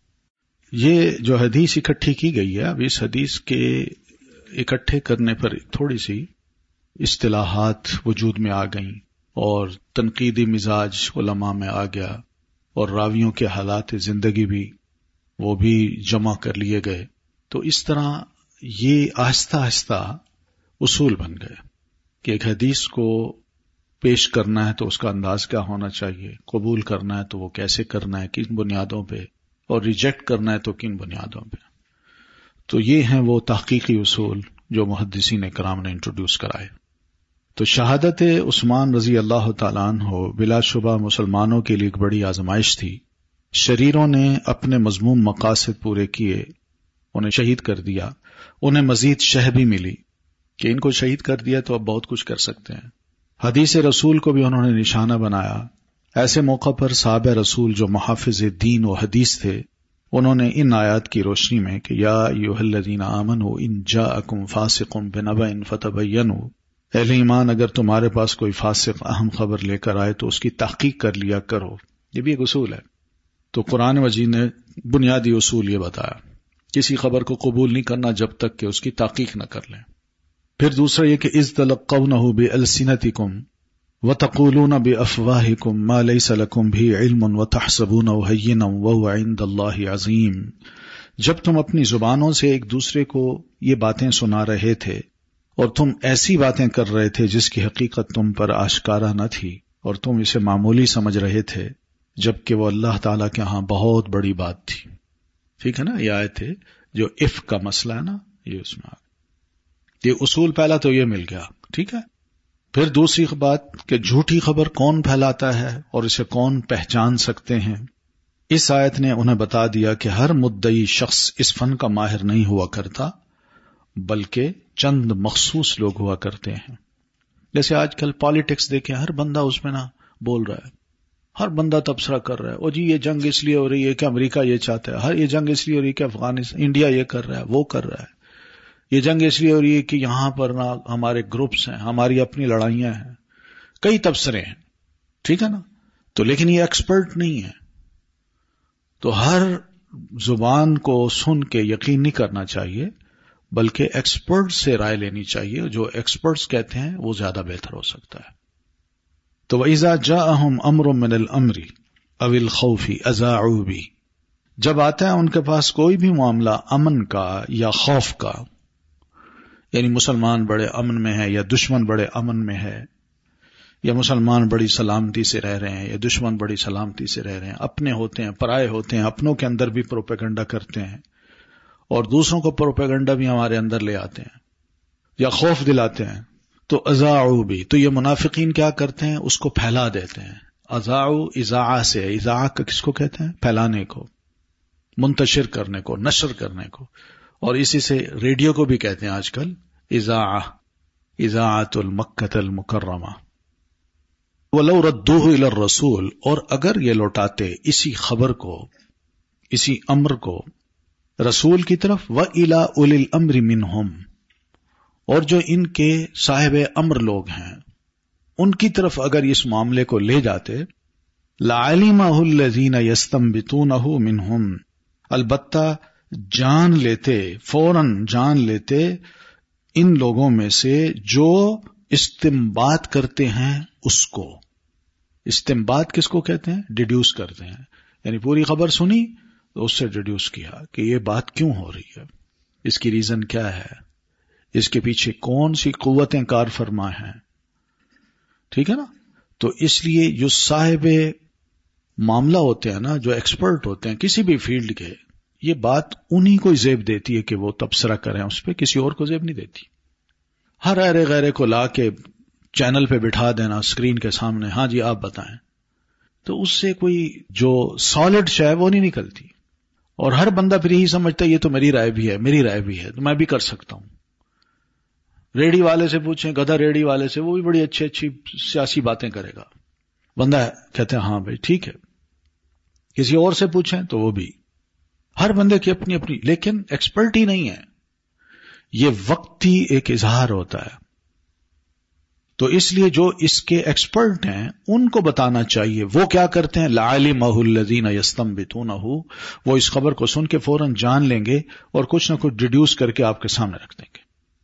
یہ جو حدیث اکٹھی کی گئی ہے، اب اس حدیث کے اکٹھے کرنے پر تھوڑی سی اصطلاحات وجود میں آ گئیں اور تنقیدی مزاج علماء میں آ گیا، اور راویوں کے حالات زندگی بھی وہ بھی جمع کر لیے گئے. تو اس طرح یہ آہستہ آہستہ اصول بن گئے کہ ایک حدیث کو پیش کرنا ہے تو اس کا انداز کیا ہونا چاہیے، قبول کرنا ہے تو وہ کیسے کرنا ہے، کن بنیادوں پہ، اور ریجیکٹ کرنا ہے تو کن بنیادوں پہ. تو یہ ہیں وہ تحقیقی اصول جو محدثین کرام نے انٹروڈیوس کرائے. تو شہادت عثمان رضی اللہ تعالیٰ عنہ بلا شبہ مسلمانوں کے لیے ایک بڑی آزمائش تھی. شریروں نے اپنے مذموم مقاصد پورے کیے، انہیں شہید کر دیا. انہیں مزید شہ بھی ملی کہ ان کو شہید کر دیا تو اب بہت کچھ کر سکتے ہیں. حدیث رسول کو بھی انہوں نے نشانہ بنایا. ایسے موقع پر صحابہ رسول جو محافظ دین و حدیث تھے، انہوں نے ان آیات کی روشنی میں کہ یا ایھا الذین آمنوا ان جاءکم فاسق بنبأ فتبینوا، اہل ایمان اگر تمہارے پاس کوئی فاسق اہم خبر لے کر آئے تو اس کی تحقیق کر لیا کرو. یہ بھی ایک اصول ہے. تو قرآن مجید نے بنیادی اصول یہ بتایا، کسی خبر کو قبول نہیں کرنا جب تک کہ اس کی تحقیق نہ کر لیں. پھر دوسرا یہ کہ اذ تلقونہ بألسنتکم وتقولون بأفواہکم ما لیس لکم بہ علم وتحسبونہ ہینا وہو عند اللہ عظیم. جب تم اپنی زبانوں سے ایک دوسرے کو یہ باتیں سنا رہے تھے اور تم ایسی باتیں کر رہے تھے جس کی حقیقت تم پر آشکارا نہ تھی اور تم اسے معمولی سمجھ رہے تھے، جبکہ وہ اللہ تعالیٰ کے ہاں بہت بڑی بات تھی. ٹھیک ہے نا؟ یہ آئے تھے جو افک کا مسئلہ ہے نا، یہ اس میں آ گیا. یہ اصول پہلا تو یہ مل گیا. ٹھیک ہے. پھر دوسری بات کہ جھوٹی خبر کون پھیلاتا ہے اور اسے کون پہچان سکتے ہیں. اس آیت نے انہیں بتا دیا کہ ہر مدعی شخص اس فن کا ماہر نہیں ہوا کرتا، بلکہ چند مخصوص لوگ ہوا کرتے ہیں. جیسے آج کل پالیٹکس دیکھیں، ہر بندہ اس میں نا بول رہا ہے، ہر بندہ تبصرہ کر رہا ہے. او جی یہ جنگ اس لیے ہو رہی ہے کہ امریکہ یہ چاہتا ہے، ہر یہ جنگ اس لیے ہو رہی ہے کہ افغانستان انڈیا یہ کر رہا ہے، وہ کر رہا ہے. یہ جنگ اس لیے ہو رہی ہے کہ یہاں پر نا ہمارے گروپس ہیں، ہماری اپنی لڑائیاں ہیں، کئی تبصرے ہیں. ٹھیک ہے نا؟ تو لیکن یہ ایکسپرٹ نہیں ہے. تو ہر زبان کو سن کے یقین نہیں کرنا چاہیے، بلکہ ایکسپرٹ سے رائے لینی چاہیے. جو ایکسپرٹس کہتے ہیں وہ زیادہ بہتر ہو سکتا ہے. تو وَإِذَا جَاءَهُمْ أَمْرٌ مِّنَ الْأَمْرِ أَوِ الْخَوْفِ أَذَاعُوا بِهِ، جب آتا ہے ان کے پاس کوئی بھی معاملہ امن کا یا خوف کا، یعنی مسلمان بڑے امن میں ہے یا دشمن بڑے امن میں ہے، یا مسلمان بڑی سلامتی سے رہ رہے ہیں یا دشمن بڑی سلامتی سے رہ رہے ہیں، اپنے ہوتے ہیں پرائے ہوتے ہیں، اپنوں کے اندر بھی پروپیگنڈا کرتے ہیں اور دوسروں کو پروپیگنڈا بھی ہمارے اندر لے آتے ہیں یا خوف دلاتے ہیں. تو اذاعوا بھی، تو یہ منافقین کیا کرتے ہیں؟ اس کو پھیلا دیتے ہیں. اذاعوا اذاعہ سے، اذاعہ کا کس کو کہتے ہیں؟ پھیلانے کو، منتشر کرنے کو، نشر کرنے کو. اور اسی سے ریڈیو کو بھی کہتے ہیں آج کل اذاعہ، اذاعۃ المکۃ المکرمہ. وَلَوْ رَدُّوهُ إِلَى الرَّسُولِ، اور اگر یہ لوٹاتے اسی خبر کو، اسی امر کو رسول کی طرف، وَإِلَىٰ أُولِي الْأَمْرِ مِنْهُمْ، اور جو ان کے صاحب امر لوگ ہیں ان کی طرف اگر اس معاملے کو لے جاتے، لَعَلِمَهُ الَّذِينَ يَسْتَنبِطُونَهُ مِنْهُمْ، البتہ جان لیتے، فوراً جان لیتے ان لوگوں میں سے جو استنباط کرتے ہیں اس کو. استنباط کس کو کہتے ہیں؟ ڈیڈیوس کرتے ہیں. یعنی پوری خبر سنی تو اس سے ڈیڈیوس کیا کہ یہ بات کیوں ہو رہی ہے، اس کی ریزن کیا ہے، اس کے پیچھے کون سی قوتیں کار فرما ہیں. ٹھیک ہے نا؟ تو اس لیے جو صاحب معاملہ ہوتے ہیں نا، جو ایکسپرٹ ہوتے ہیں کسی بھی فیلڈ کے، یہ بات انہی کو زیب دیتی ہے کہ وہ تبصرہ کریں اس پہ، کسی اور کو زیب نہیں دیتی. ہر ایرے غیرے کو لا کے چینل پہ بٹھا دینا اسکرین کے سامنے، ہاں جی آپ بتائیں، تو اس سے کوئی جو سالڈ شے وہ نہیں نکلتی. اور ہر بندہ پھر یہی سمجھتا ہے یہ تو میری رائے بھی ہے، میری رائے بھی ہے تو میں بھی کر سکتا ہوں. ریڈی والے سے پوچھیں، گدھا ریڈی والے سے، وہ بھی بڑی اچھی اچھی سیاسی باتیں کرے گا. بندہ کہتے ہیں ہاں بھائی ٹھیک ہے. کسی اور سے پوچھیں تو وہ بھی، ہر بندے کی اپنی اپنی، لیکن ایکسپرٹ ہی نہیں ہے. یہ وقتی ایک اظہار ہوتا ہے. تو اس لیے جو اس کے ایکسپرٹ ہیں ان کو بتانا چاہیے. وہ کیا کرتے ہیں؟ لَعَلِمَهُ الَّذِينَ يَسْتَنبِطُونَهُ، وہ اس خبر کو سن کے فوراً جان لیں گے اور کچھ نہ کچھ ڈیڈیوس کر کے آپ کے سامنے رکھ دیں گے.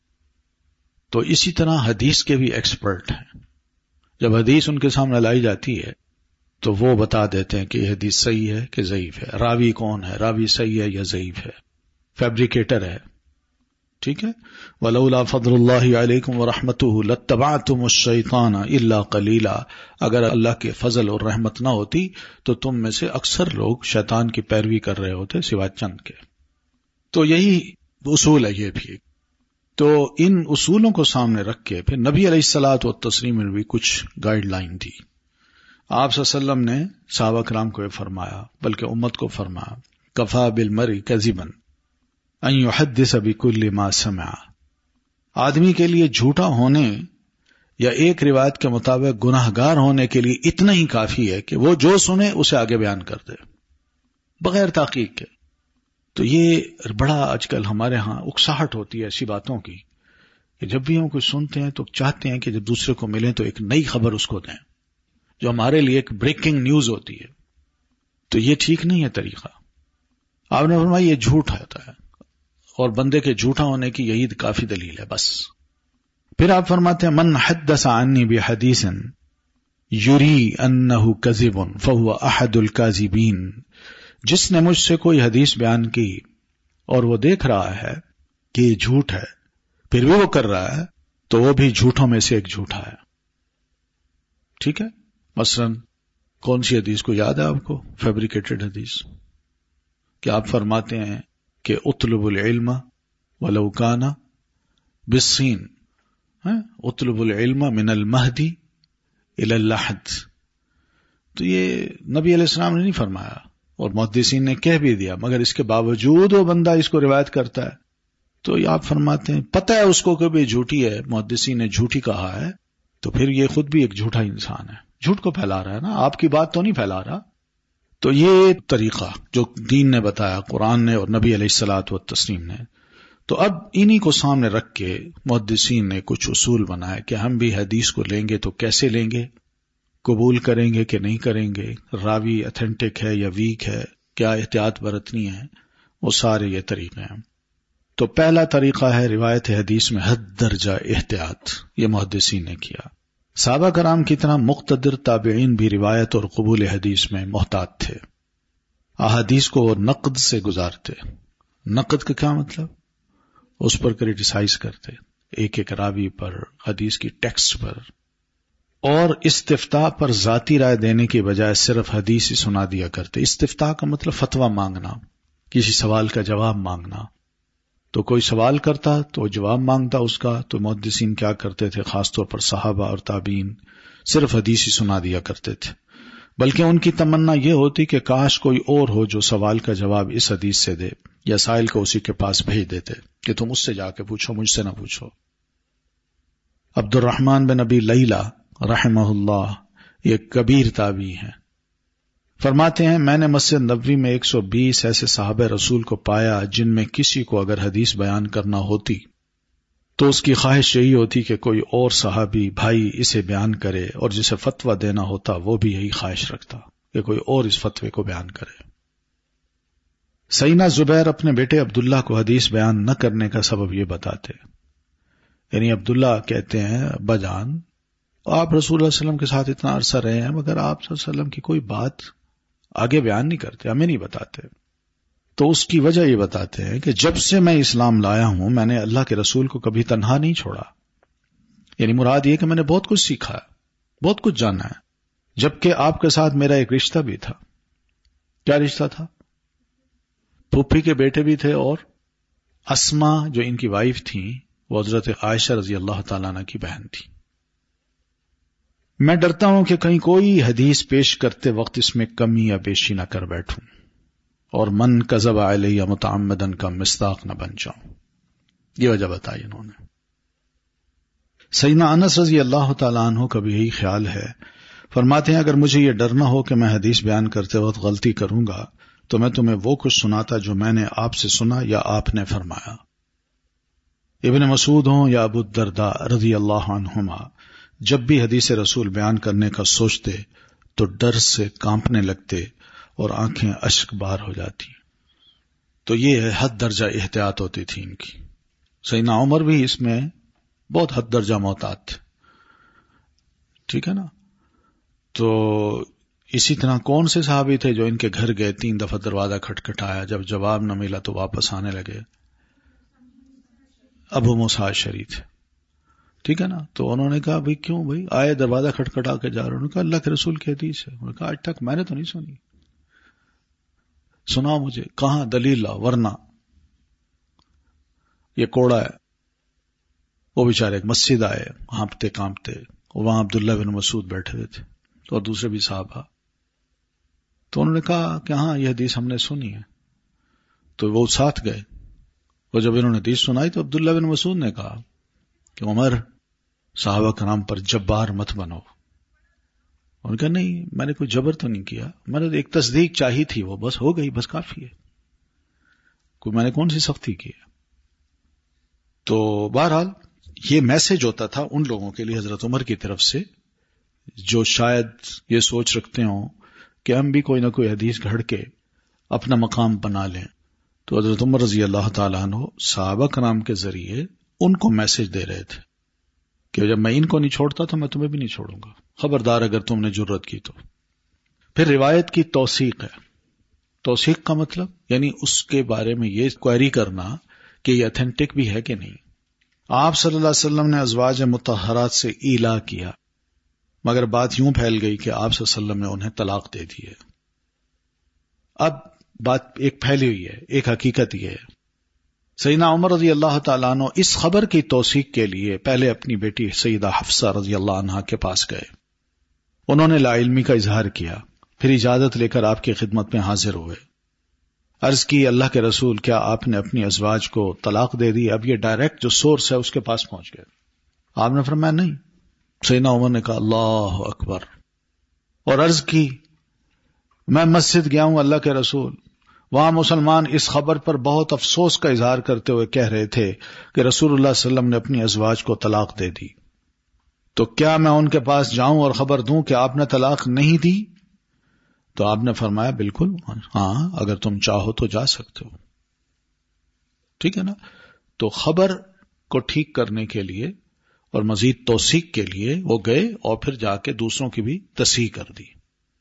تو اسی طرح حدیث کے بھی ایکسپرٹ ہیں. جب حدیث ان کے سامنے لائی جاتی ہے تو وہ بتا دیتے ہیں کہ یہ حدیث صحیح ہے کہ ضعیف ہے، راوی کون ہے، راوی صحیح ہے یا ضعیف ہے، فیبریکیٹر ہے. ٹھیک ہے. وَلَوْلَا فَضْلُ اللَّهِ عَلَيْكُمْ وَرَحْمَتُهُ لَاتَّبَعْتُمُ الشَّيْطَانَ إِلَّا قَلِيلًا، اگر اللہ کے فضل اور رحمت نہ ہوتی تو تم میں سے اکثر لوگ شیطان کی پیروی کر رہے ہوتے سوائے چند کے. تو یہی اصول ہے. یہ بھی تو ان اصولوں کو سامنے رکھ کے پھر نبی علیہ الصلوۃ والتسلیم میں بھی کچھ گائیڈ لائن تھی. آپ صلی اللہ علیہ وسلم نے صحابہ کرام کو فرمایا، بلکہ امت کو فرمایا، کفا بالمرء کذبا ان یحدث بکل ما سمع، آدمی کے لیے جھوٹا ہونے یا ایک روایت کے مطابق گناہگار ہونے کے لیے اتنا ہی کافی ہے کہ وہ جو سنے اسے آگے بیان کر دے بغیر تحقیق کے. تو یہ بڑا آج کل ہمارے ہاں اکساہٹ ہوتی ہے ایسی باتوں کی کہ جب بھی ہم کچھ سنتے ہیں تو چاہتے ہیں کہ جب دوسرے کو ملیں تو ایک نئی خبر اس کو دیں جو ہمارے لیے ایک بریکنگ نیوز ہوتی ہے. تو یہ ٹھیک نہیں ہے طریقہ. آپ نے فرمایا یہ جھوٹ ہوتا ہے اور بندے کے جھوٹا ہونے کی یہی کافی دلیل ہے بس. پھر آپ فرماتے ہیں من حدث عنی بحدیث یری انہ کذب فہو احد الکاذبین، جس نے مجھ سے کوئی حدیث بیان کی اور وہ دیکھ رہا ہے کہ یہ جھوٹ ہے پھر بھی وہ کر رہا ہے تو وہ بھی جھوٹوں میں سے ایک جھوٹا ہے. ٹھیک ہے. مثلا کون سی حدیث کو یاد ہے آپ کو؟ فیبریکیٹڈ حدیث کہ آپ فرماتے ہیں کہ اطلب العلم ولو کان بالصین، اطلب العلم من المہدی الی اللحد. تو یہ نبی علیہ السلام نے نہیں فرمایا اور محدثین نے کہہ بھی دیا، مگر اس کے باوجود وہ بندہ اس کو روایت کرتا ہے. تو یہ آپ فرماتے ہیں پتہ ہے اس کو کہ بھی جھوٹی ہے، محدثین نے جھوٹی کہا ہے، تو پھر یہ خود بھی ایک جھوٹا انسان ہے، جھوٹ کو پھیلا رہا ہے نا، آپ کی بات تو نہیں پھیلا رہا. تو یہ طریقہ جو دین نے بتایا، قرآن نے اور نبی علیہ الصلوۃ والتسلیم نے، تو اب انہی کو سامنے رکھ کے محدثین نے کچھ اصول بنایا کہ ہم بھی حدیث کو لیں گے تو کیسے لیں گے، قبول کریں گے کہ نہیں کریں گے، راوی اتھینٹک ہے یا ویک ہے، کیا احتیاط برتنی ہے، وہ سارے یہ طریقے ہیں. تو پہلا طریقہ ہے روایت حدیث میں حد درجہ احتیاط، یہ محدثین نے کیا. صحابہ کرام کی طرح مقتدر تابعین بھی روایت اور قبول حدیث میں محتاط تھے. احادیث کو وہ نقد سے گزارتے. نقد کا کیا مطلب؟ اس پر کریٹیسائز کرتے، ایک ایک راوی پر، حدیث کی ٹیکسٹ پر، اور استفتاء پر ذاتی رائے دینے کے بجائے صرف حدیث ہی سنا دیا کرتے. استفتاء کا مطلب فتویٰ مانگنا، کسی سوال کا جواب مانگنا. تو کوئی سوال کرتا تو جواب مانگتا اس کا، تو محدثین کیا کرتے تھے، خاص طور پر صحابہ اور تابعین صرف حدیث ہی سنا دیا کرتے تھے. بلکہ ان کی تمنا یہ ہوتی کہ کاش کوئی اور ہو جو سوال کا جواب اس حدیث سے دے، یا سائل کو اسی کے پاس بھیج دیتے کہ تم اس سے جا کے پوچھو، مجھ سے نہ پوچھو. عبد الرحمن بن ابی لیلہ رحمہ اللہ یہ کبیر تابعی ہیں، فرماتے ہیں میں نے مسجد نبوی میں ایک سو بیس ایسے صحابہ رسول کو پایا جن میں کسی کو اگر حدیث بیان کرنا ہوتی تو اس کی خواہش یہی ہوتی کہ کوئی اور صحابی بھائی اسے بیان کرے، اور جسے فتویٰ دینا ہوتا وہ بھی یہی خواہش رکھتا کہ کوئی اور اس فتوے کو بیان کرے. سیدنا زبیر اپنے بیٹے عبداللہ کو حدیث بیان نہ کرنے کا سبب یہ بتاتے، یعنی عبداللہ کہتے ہیں ابا جان آپ رسول اللہ علیہ وسلم کے ساتھ اتنا عرصہ رہے ہیں مگر آپ صلی اللہ علیہ وسلم کی کوئی بات آگے بیان نہیں کرتے، ہمیں نہیں بتاتے. تو اس کی وجہ یہ بتاتے ہیں کہ جب سے میں اسلام لایا ہوں میں نے اللہ کے رسول کو کبھی تنہا نہیں چھوڑا. یعنی مراد یہ کہ میں نے بہت کچھ سیکھا ہے، بہت کچھ جانا ہے، جبکہ آپ کے ساتھ میرا ایک رشتہ بھی تھا. کیا رشتہ تھا؟ پھوپھی کے بیٹے بھی تھے، اور اسما جو ان کی وائف تھیں وہ حضرت عائشہ رضی اللہ تعالیٰ عنہ کی بہن تھی. میں ڈرتا ہوں کہ کہیں کوئی حدیث پیش کرتے وقت اس میں کمی یا بیشی نہ کر بیٹھوں، اور من کذب علیہ متعمدن کا مصداق نہ بن جاؤں. یہ وجہ بتائی انہوں نے. سیدنا انس رضی اللہ تعالیٰ عنہ کا بھی یہی خیال ہے، فرماتے ہیں اگر مجھے یہ ڈر نہ ہو کہ میں حدیث بیان کرتے وقت غلطی کروں گا تو میں تمہیں وہ کچھ سناتا جو میں نے آپ سے سنا یا آپ نے فرمایا. ابن مسعود ہوں یا ابو الدرداء رضی اللہ عنہما جب بھی حدیث رسول بیان کرنے کا سوچتے تو ڈر سے کانپنے لگتے اور آنکھیں اشک بار ہو جاتی. تو یہ ہے حد درجہ احتیاط ہوتی تھی ان کی. سیدنا عمر بھی اس میں بہت حد درجہ محتاط تھے، ٹھیک ہے نا. تو اسی طرح کون سے صحابی تھے جو ان کے گھر گئے، تین دفعہ دروازہ کھٹکھٹایا، جب جواب نہ ملا تو واپس آنے لگے؟ ابو موسیٰ اشعری تھے، ٹھیک ہے نا. تو انہوں نے کہا بھئی کیوں بھئی آئے دروازہ کھٹکھٹا کے جا رہے؟ انہوں نے کہا اللہ کے رسول کی حدیث ہے. انہوں نے کہا آج تک میں نے تو نہیں سنی، سنا مجھے، کہاں دلیل لا، ورنہ یہ کوڑا ہے. وہ بیچارے ایک مسجد آئے ہانپتے کانپتے، وہاں عبداللہ بن مسعود بیٹھے ہوئے تھے اور دوسرے بھی صحابہ. تو انہوں نے کہا کہ ہاں یہ حدیث ہم نے سنی ہے. تو وہ ساتھ گئے. وہ جب انہوں نے حدیث سنائی تو عبداللہ بن مسعود نے کہا کہ عمر صحابہ کرام پر جبار مت بنو. انہوں نے کہا نہیں میں نے کوئی جبر تو نہیں کیا، میں نے ایک تصدیق چاہی تھی، وہ بس ہو گئی، بس کافی ہے، کوئی میں نے کون سی سختی کی ہے. تو بہرحال یہ میسج ہوتا تھا ان لوگوں کے لیے حضرت عمر کی طرف سے جو شاید یہ سوچ رکھتے ہوں کہ ہم بھی کوئی نہ کوئی حدیث گھڑ کے اپنا مقام بنا لیں. تو حضرت عمر رضی اللہ تعالیٰ عنہ صحابہ کرام کے ذریعے ان کو میسج دے رہے تھے کہ جب میں ان کو نہیں چھوڑتا تو میں تمہیں بھی نہیں چھوڑوں گا، خبردار اگر تم نے جرت کی تو. پھر روایت کی توثیق ہے. توثیق کا مطلب یعنی اس کے بارے میں یہ کوئری کرنا کہ یہ اتھینٹک بھی ہے کہ نہیں. آپ صلی اللہ علیہ وسلم نے ازواج مطہرات سے ایلا کیا، مگر بات یوں پھیل گئی کہ آپ صلی اللہ علیہ وسلم نے انہیں طلاق دے دی ہے۔ اب بات ایک پھیلی ہوئی ہے، ایک حقیقت یہ ہے، سیدنا عمر رضی اللہ تعالیٰ عنہ اس خبر کی توثیق کے لیے پہلے اپنی بیٹی سیدہ حفصہ رضی اللہ عنہا کے پاس گئے، انہوں نے لا علمی کا اظہار کیا، پھر اجازت لے کر آپ کی خدمت میں حاضر ہوئے، عرض کی اللہ کے رسول کیا آپ نے اپنی ازواج کو طلاق دے دی؟ اب یہ ڈائریکٹ جو سورس ہے اس کے پاس پہنچ گئے۔ آپ نے فرمایا نہیں۔ سیدنا عمر نے کہا اللہ اکبر، اور عرض کی میں مسجد گیا ہوں اللہ کے رسول، وہاں مسلمان اس خبر پر بہت افسوس کا اظہار کرتے ہوئے کہہ رہے تھے کہ رسول اللہ صلی اللہ علیہ وسلم نے اپنی ازواج کو طلاق دے دی، تو کیا میں ان کے پاس جاؤں اور خبر دوں کہ آپ نے طلاق نہیں دی؟ تو آپ نے فرمایا بالکل ہاں، اگر تم چاہو تو جا سکتے ہو، ٹھیک ہے نا۔ تو خبر کو ٹھیک کرنے کے لیے اور مزید توثیق کے لیے وہ گئے اور پھر جا کے دوسروں کی بھی تصحیح کر دی۔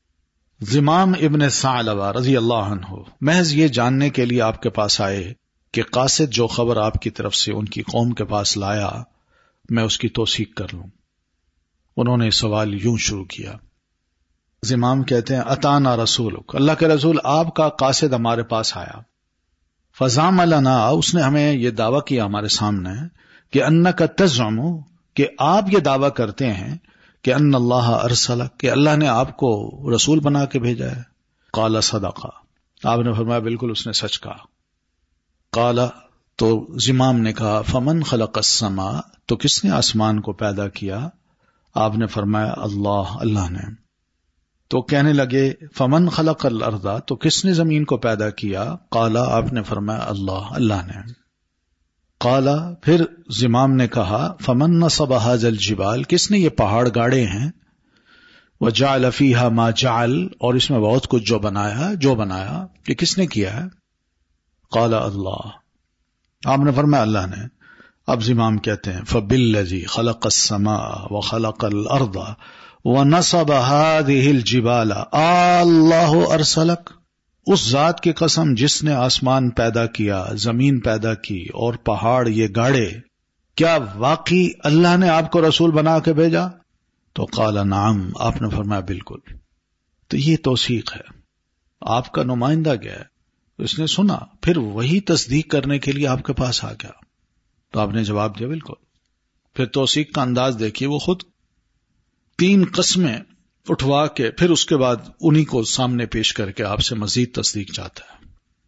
زمام ابن ثعلبہ رضی اللہ عنہ محض یہ جاننے کے لیے آپ کے پاس آئے کہ قاصد جو خبر آپ کی طرف سے ان کی قوم کے پاس لایا میں اس کی توثیق کر لوں۔ انہوں نے سوال یوں شروع کیا، زمام کہتے ہیں اتانا رسولک، اللہ کے رسول آپ کا قاصد ہمارے پاس آیا، فزعم لنا، اس نے ہمیں یہ دعویٰ کیا ہمارے سامنے کہ انک تزعم، کہ آپ یہ دعویٰ کرتے ہیں کہ ان اللہ ارسلک، کہ اللہ نے آپ کو رسول بنا کے بھیجا ہے۔ قال صدقہ، آپ نے فرمایا بالکل اس نے سچ کہا۔ قال، تو زمام نے کہا فمن خلق السماء، تو کس نے آسمان کو پیدا کیا؟ آپ نے فرمایا اللہ، اللہ نے۔ تو کہنے لگے فمن خلق الارض، تو کس نے زمین کو پیدا کیا؟ قال، آپ نے فرمایا اللہ، اللہ نے۔ قال، پھر زمام نے کہا فمن نصب هذا الجبال، کس نے یہ پہاڑ گاڑے ہیں؟ وجعل فيها ما جعل، اور اس میں بہت کچھ جو بنایا جو بنایا یہ کس نے کیا ہے؟ قال اللہ، آپ نے فرمایا اللہ نے۔ اب زمام کہتے ہیں فبالذی خلق السماء وخلق الارض ونصب هذه الجبال اللہ ارسلک، اس ذات کی قسم جس نے آسمان پیدا کیا، زمین پیدا کی اور پہاڑ یہ گاڑے، کیا واقعی اللہ نے آپ کو رسول بنا کے بھیجا؟ تو قال نعم، آپ نے فرمایا بالکل۔ تو یہ توثیق ہے، آپ کا نمائندہ گیا ہے، اس نے سنا، پھر وہی تصدیق کرنے کے لیے آپ کے پاس آ گیا، تو آپ نے جواب دیا بالکل۔ پھر توثیق کا انداز دیکھیے، وہ خود تین قسمیں اٹھوا کے پھر اس کے بعد انہی کو سامنے پیش کر کے آپ سے مزید تصدیق چاہتا ہے۔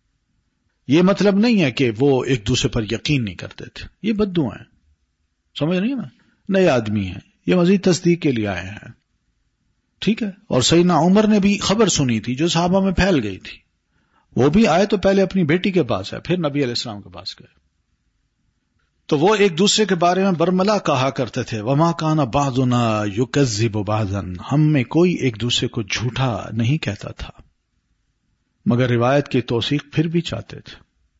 یہ مطلب نہیں ہے کہ وہ ایک دوسرے پر یقین نہیں کرتے تھے، یہ بدو ہیں، سمجھ نہیں نا، نئے آدمی ہیں، یہ مزید تصدیق کے لیے آئے ہیں، ٹھیک ہے۔ اور سیدنا عمر نے بھی خبر سنی تھی جو صحابہ میں پھیل گئی تھی، وہ بھی آئے تو پہلے اپنی بیٹی کے پاس آئے، پھر نبی علیہ السلام کے پاس گئے، تو وہ ایک دوسرے کے بارے میں برملا کہا کرتے تھے، وما کان بعضنا یکذب بعضا، ہم میں کوئی ایک دوسرے کو جھوٹا نہیں کہتا تھا، مگر روایت کی توثیق پھر بھی چاہتے تھے،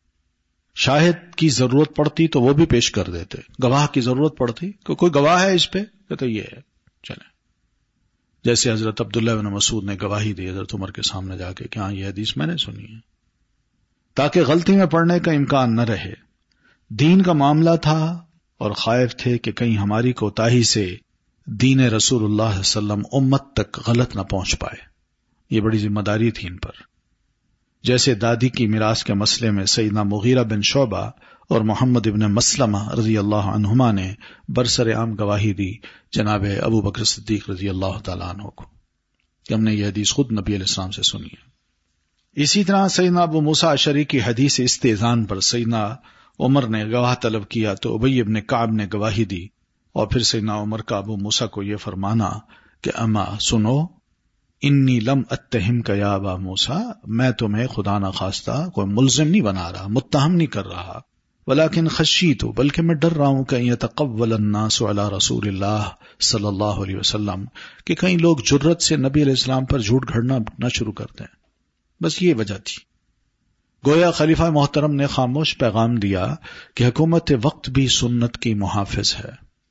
شاہد کی ضرورت پڑتی تو وہ بھی پیش کر دیتے، گواہ کی ضرورت پڑتی کہ کوئی گواہ ہے اس پہ، کہتے یہ ہے، چلیں۔ جیسے حضرت عبداللہ بن مسعود نے گواہی دی حضرت عمر کے سامنے جا کے کہ ہاں یہ حدیث میں نے سنی ہے، تاکہ غلطی میں پڑنے کا امکان نہ رہے۔ دین کا معاملہ تھا اور خائف تھے کہ کہیں ہماری کوتاہی سے دین رسول اللہ صلی اللہ علیہ وسلم امت تک غلط نہ پہنچ پائے، یہ بڑی ذمہ داری تھی ان پر۔ جیسے دادی کی میراث کے مسئلے میں سیدنا مغیرہ بن شعبہ اور محمد ابن مسلمہ رضی اللہ عنہما نے برسر عام گواہی دی جناب ابو بکر صدیق رضی اللہ تعالیٰ عنہ کو کہ ہم نے یہ حدیث خود نبی علیہ السلام سے سنی ہے۔ اسی طرح سیدنا ابو موسیٰ اشعری کی حدیث استئذان پر سیدنا عمر نے گواہ طلب کیا تو ابی ابن کعب نے گواہی دی، اور پھر سیدنا عمر کا ابو موسیٰ کو یہ فرمانا کہ اما سنو، انی لم اتہم کا یا ابا موسیٰ، میں تمہیں خدا نہ خواستہ کوئی ملزم نہیں بنا رہا، متہم نہیں کر رہا، ولیکن خشیت، بلکہ میں ڈر رہا ہوں کہ یتقول الناس علی رسول اللہ صلی اللہ علیہ وسلم، کہ کئی لوگ جرت سے نبی علیہ السلام پر جھوٹ گھڑنا نہ شروع کر دیں، بس یہ وجہ تھی۔ گویا خلیفہ محترم نے خاموش پیغام دیا کہ حکومت وقت بھی سنت کی محافظ ہے،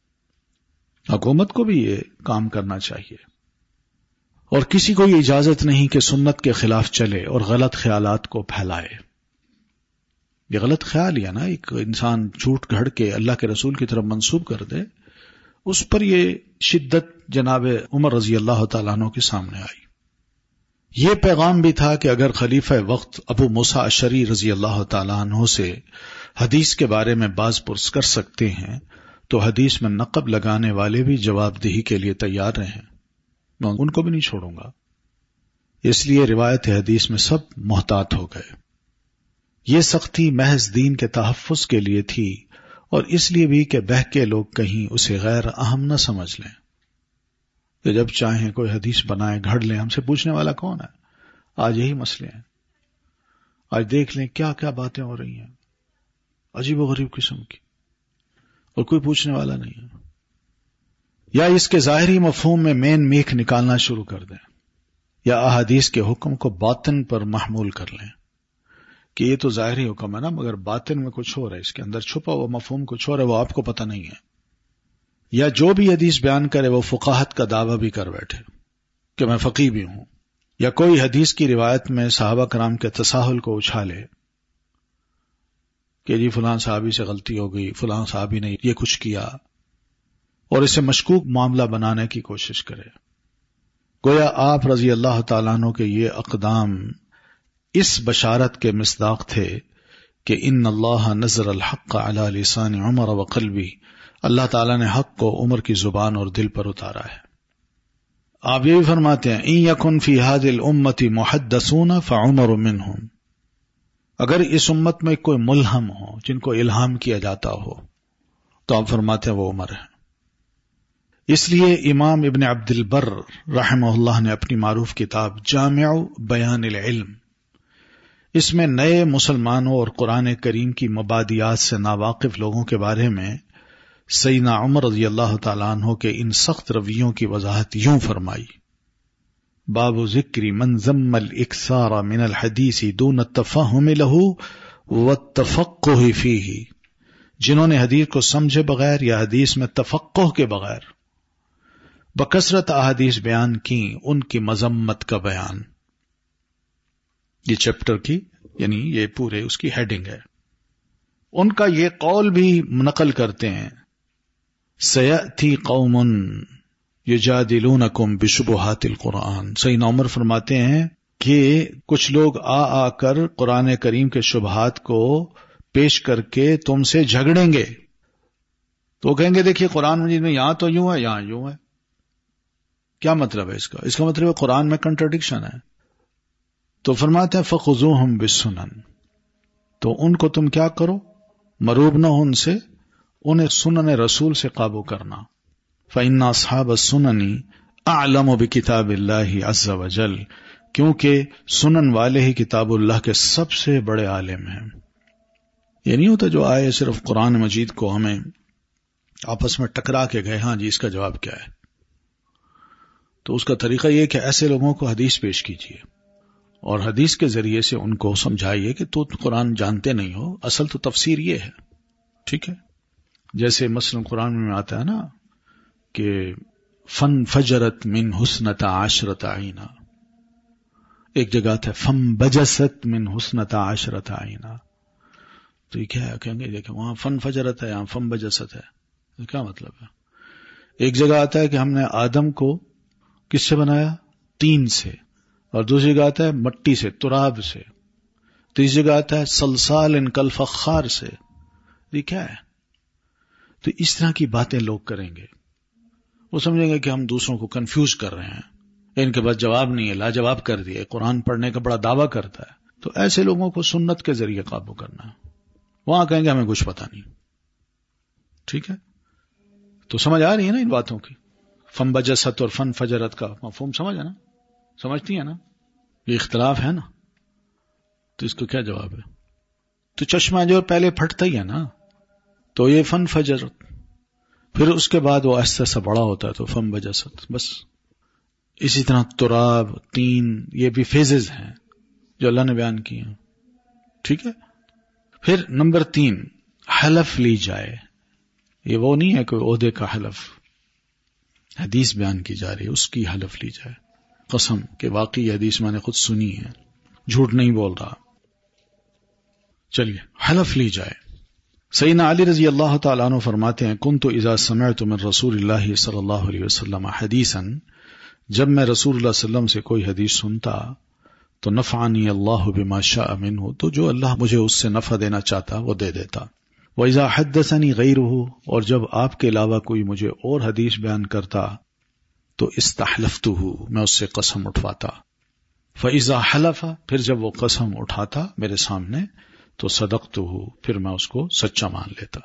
حکومت کو بھی یہ کام کرنا چاہیے، اور کسی کو یہ اجازت نہیں کہ سنت کے خلاف چلے اور غلط خیالات کو پھیلائے۔ یہ غلط خیال ہی ہے نا، ایک انسان جھوٹ گھڑ کے اللہ کے رسول کی طرف منسوب کر دے اس پر یہ شدت جناب عمر رضی اللہ تعالیٰ عنہ کے سامنے آئی. یہ پیغام بھی تھا کہ اگر خلیفہ وقت ابو موسیٰ اشعری رضی اللہ تعالیٰ عنہ سے حدیث کے بارے میں باز پرس کر سکتے ہیں تو حدیث میں نقب لگانے والے بھی جواب دہی کے لیے تیار رہیں، میں ان کو بھی نہیں چھوڑوں گا. اس لیے روایت حدیث میں سب محتاط ہو گئے. یہ سختی محض دین کے تحفظ کے لیے تھی اور اس لیے بھی کہ بہکے لوگ کہیں اسے غیر اہم نہ سمجھ لیں کہ جب چاہیں کوئی حدیث بنائے گھڑ لیں. ہم سے پوچھنے والا کون ہے؟ آج یہی مسئلے ہیں. آج دیکھ لیں کیا کیا باتیں ہو رہی ہیں عجیب و غریب قسم کی، اور کوئی پوچھنے والا نہیں ہے. یا اس کے ظاہری مفہوم میں مین میخ نکالنا شروع کر دیں، یا احادیث کے حکم کو باطن پر محمول کر لیں کہ یہ تو ظاہری حکم ہے نا، مگر باطن میں کچھ ہو رہا ہے، اس کے اندر چھپا ہوا مفہوم کچھ ہو رہا ہے، وہ آپ کو پتہ نہیں ہے. یا جو بھی حدیث بیان کرے وہ فقاہت کا دعویٰ بھی کر بیٹھے کہ میں فقیہ بھی ہوں. یا کوئی حدیث کی روایت میں صحابہ کرام کے تساہل کو اچھالے کہ جی فلاں صحابی سے غلطی ہو گئی، فلاں صحابی نے یہ کچھ کیا، اور اسے مشکوک معاملہ بنانے کی کوشش کرے. گویا آپ رضی اللہ تعالیٰ عنہ کے یہ اقدام اس بشارت کے مصداق تھے کہ ان اللہ نزل الحق علی لسان عمر وقلبی، اللہ تعالیٰ نے حق کو عمر کی زبان اور دل پر اتارا ہے. آپ یہ بھی فرماتے ہیں ان یکن فی هذه الامة محدثون فعمر منهم، اگر اس امت میں کوئی ملہم ہو جن کو الہام کیا جاتا ہو تو آپ فرماتے ہیں وہ عمر ہے. اس لیے امام ابن عبد البر رحمہ اللہ نے اپنی معروف کتاب جامع بیان العلم، اس میں نئے مسلمانوں اور قرآن کریم کی مبادیات سے ناواقف لوگوں کے بارے میں سیدنا عمر رضی اللہ تعالیٰ عنہ کے ان سخت رویوں کی وضاحت یوں فرمائی: باب ذکر من ذم الاکثار من الحدیث دون التفہم له والتفقہ فیہ، جنہوں نے حدیث کو سمجھے بغیر یا حدیث میں تفقہ کے بغیر بکثرت احادیث بیان کی، ان کی مذمت کا بیان. یہ چیپٹر کی یعنی یہ پورے اس کی ہیڈنگ ہے. ان کا یہ قول بھی نقل کرتے ہیں سیأتی قوم یجادلونکم بشبہات القرآن. سیدنا عمر فرماتے ہیں کہ کچھ لوگ آ آ کر قرآن کریم کے شبہات کو پیش کر کے تم سے جھگڑیں گے. تو وہ کہیں گے دیکھیے قرآن مجید میں یہاں تو یوں ہے یہاں یوں ہے. کیا مطلب ہے اس کا؟ اس کا مطلب ہے قرآن میں کنٹرڈکشن ہے. تو فرماتے ہیں فخذوہم بالسنن، تو ان کو تم کیا کرو، مروب نہ ہو ان سے، انہیں سنن رسول سے قابو کرنا. فإن أصحاب السنن أعلم بكتاب الله عز وجل، کیونکہ سنن والے ہی کتاب اللہ کے سب سے بڑے عالم ہیں. یہ نہیں ہوتا جو آئے صرف قرآن مجید کو ہمیں آپس میں ٹکرا کے گئے ہاں جی اس کا جواب کیا ہے. تو اس کا طریقہ یہ کہ ایسے لوگوں کو حدیث پیش کیجیے اور حدیث کے ذریعے سے ان کو سمجھائیے کہ تو قرآن جانتے نہیں ہو، اصل تو تفسیر یہ ہے. ٹھیک ہے، جیسے مثلا قرآن میں آتا ہے نا کہ فن فجرت من حسنت عشرت عینا، ایک جگہ آتا ہے فم بجست من حسنت عشرت عینا. تو یہ کیا ہے؟ کہیں گے دیکھیں وہاں فن فجرت ہے یہاں فم بجست ہے، تو کیا مطلب ہے؟ ایک جگہ آتا ہے کہ ہم نے آدم کو کس سے بنایا؟ تین سے، اور دوسری جگہ آتا ہے مٹی سے، تراب سے، تیسری جگہ آتا ہے سلسال ان کل فخار سے. یہ کیا ہے؟ تو اس طرح کی باتیں لوگ کریں گے، وہ سمجھیں گے کہ ہم دوسروں کو کنفیوز کر رہے ہیں، ان کے پاس جواب نہیں ہے، لاجواب کر دیے، قرآن پڑھنے کا بڑا دعویٰ کرتا ہے. تو ایسے لوگوں کو سنت کے ذریعے قابو کرنا ہے. وہاں کہیں گے ہمیں کچھ پتہ نہیں. ٹھیک ہے، تو سمجھ آ رہی ہے نا ان باتوں کی؟ فن بجست اور فن فجرت کا مفہوم سمجھ ہے نا؟ سمجھتی ہے نا؟ یہ اختلاف ہے نا؟ تو اس کو کیا جواب ہے؟ تو چشمہ جو پہلے پھٹتا ہی ہے نا، تو یہ فن فجرت، پھر اس کے بعد وہ آہستہ سا بڑا ہوتا ہے تو فن بجست. بس اسی طرح تراب، تین، یہ بھی فیزز ہیں جو اللہ نے بیان کیے ہیں. ٹھیک ہے. پھر نمبر تین، حلف لی جائے. یہ وہ نہیں ہے کوئی عہدے کا حلف، حدیث بیان کی جا رہی ہے اس کی حلف لی جائے، قسم کہ واقعی حدیث میں نے خود سنی ہے، جھوٹ نہیں بول رہا. چلیے، حلف لی جائے. سیدنا علی رضی اللہ تعالیٰ عنہ فرماتے ہیں کنت اذا سمعت من رسول اللہ صلی اللہ علیہ وسلم حدیثا، جب میں رسول اللہ صلی اللہ علیہ وسلم سے کوئی حدیث سنتا تو نفعنی اللہ بما شاء منہ، تو جو اللہ مجھے اس سے نفع دینا چاہتا وہ دے دیتا۔ وَإِذَا حَدَّثَنِي غَيْرُهُ، اور جب آپ کے علاوہ کوئی مجھے اور حدیث بیان کرتا تو استحلفتہ، میں اس سے قسم اٹھواتا۔ فَإِذَا حَلَفَ، پھر جب وہ قسم اٹھاتا میرے سامنے تو صدقتہ، پھر میں اس کو سچا مان لیتا۔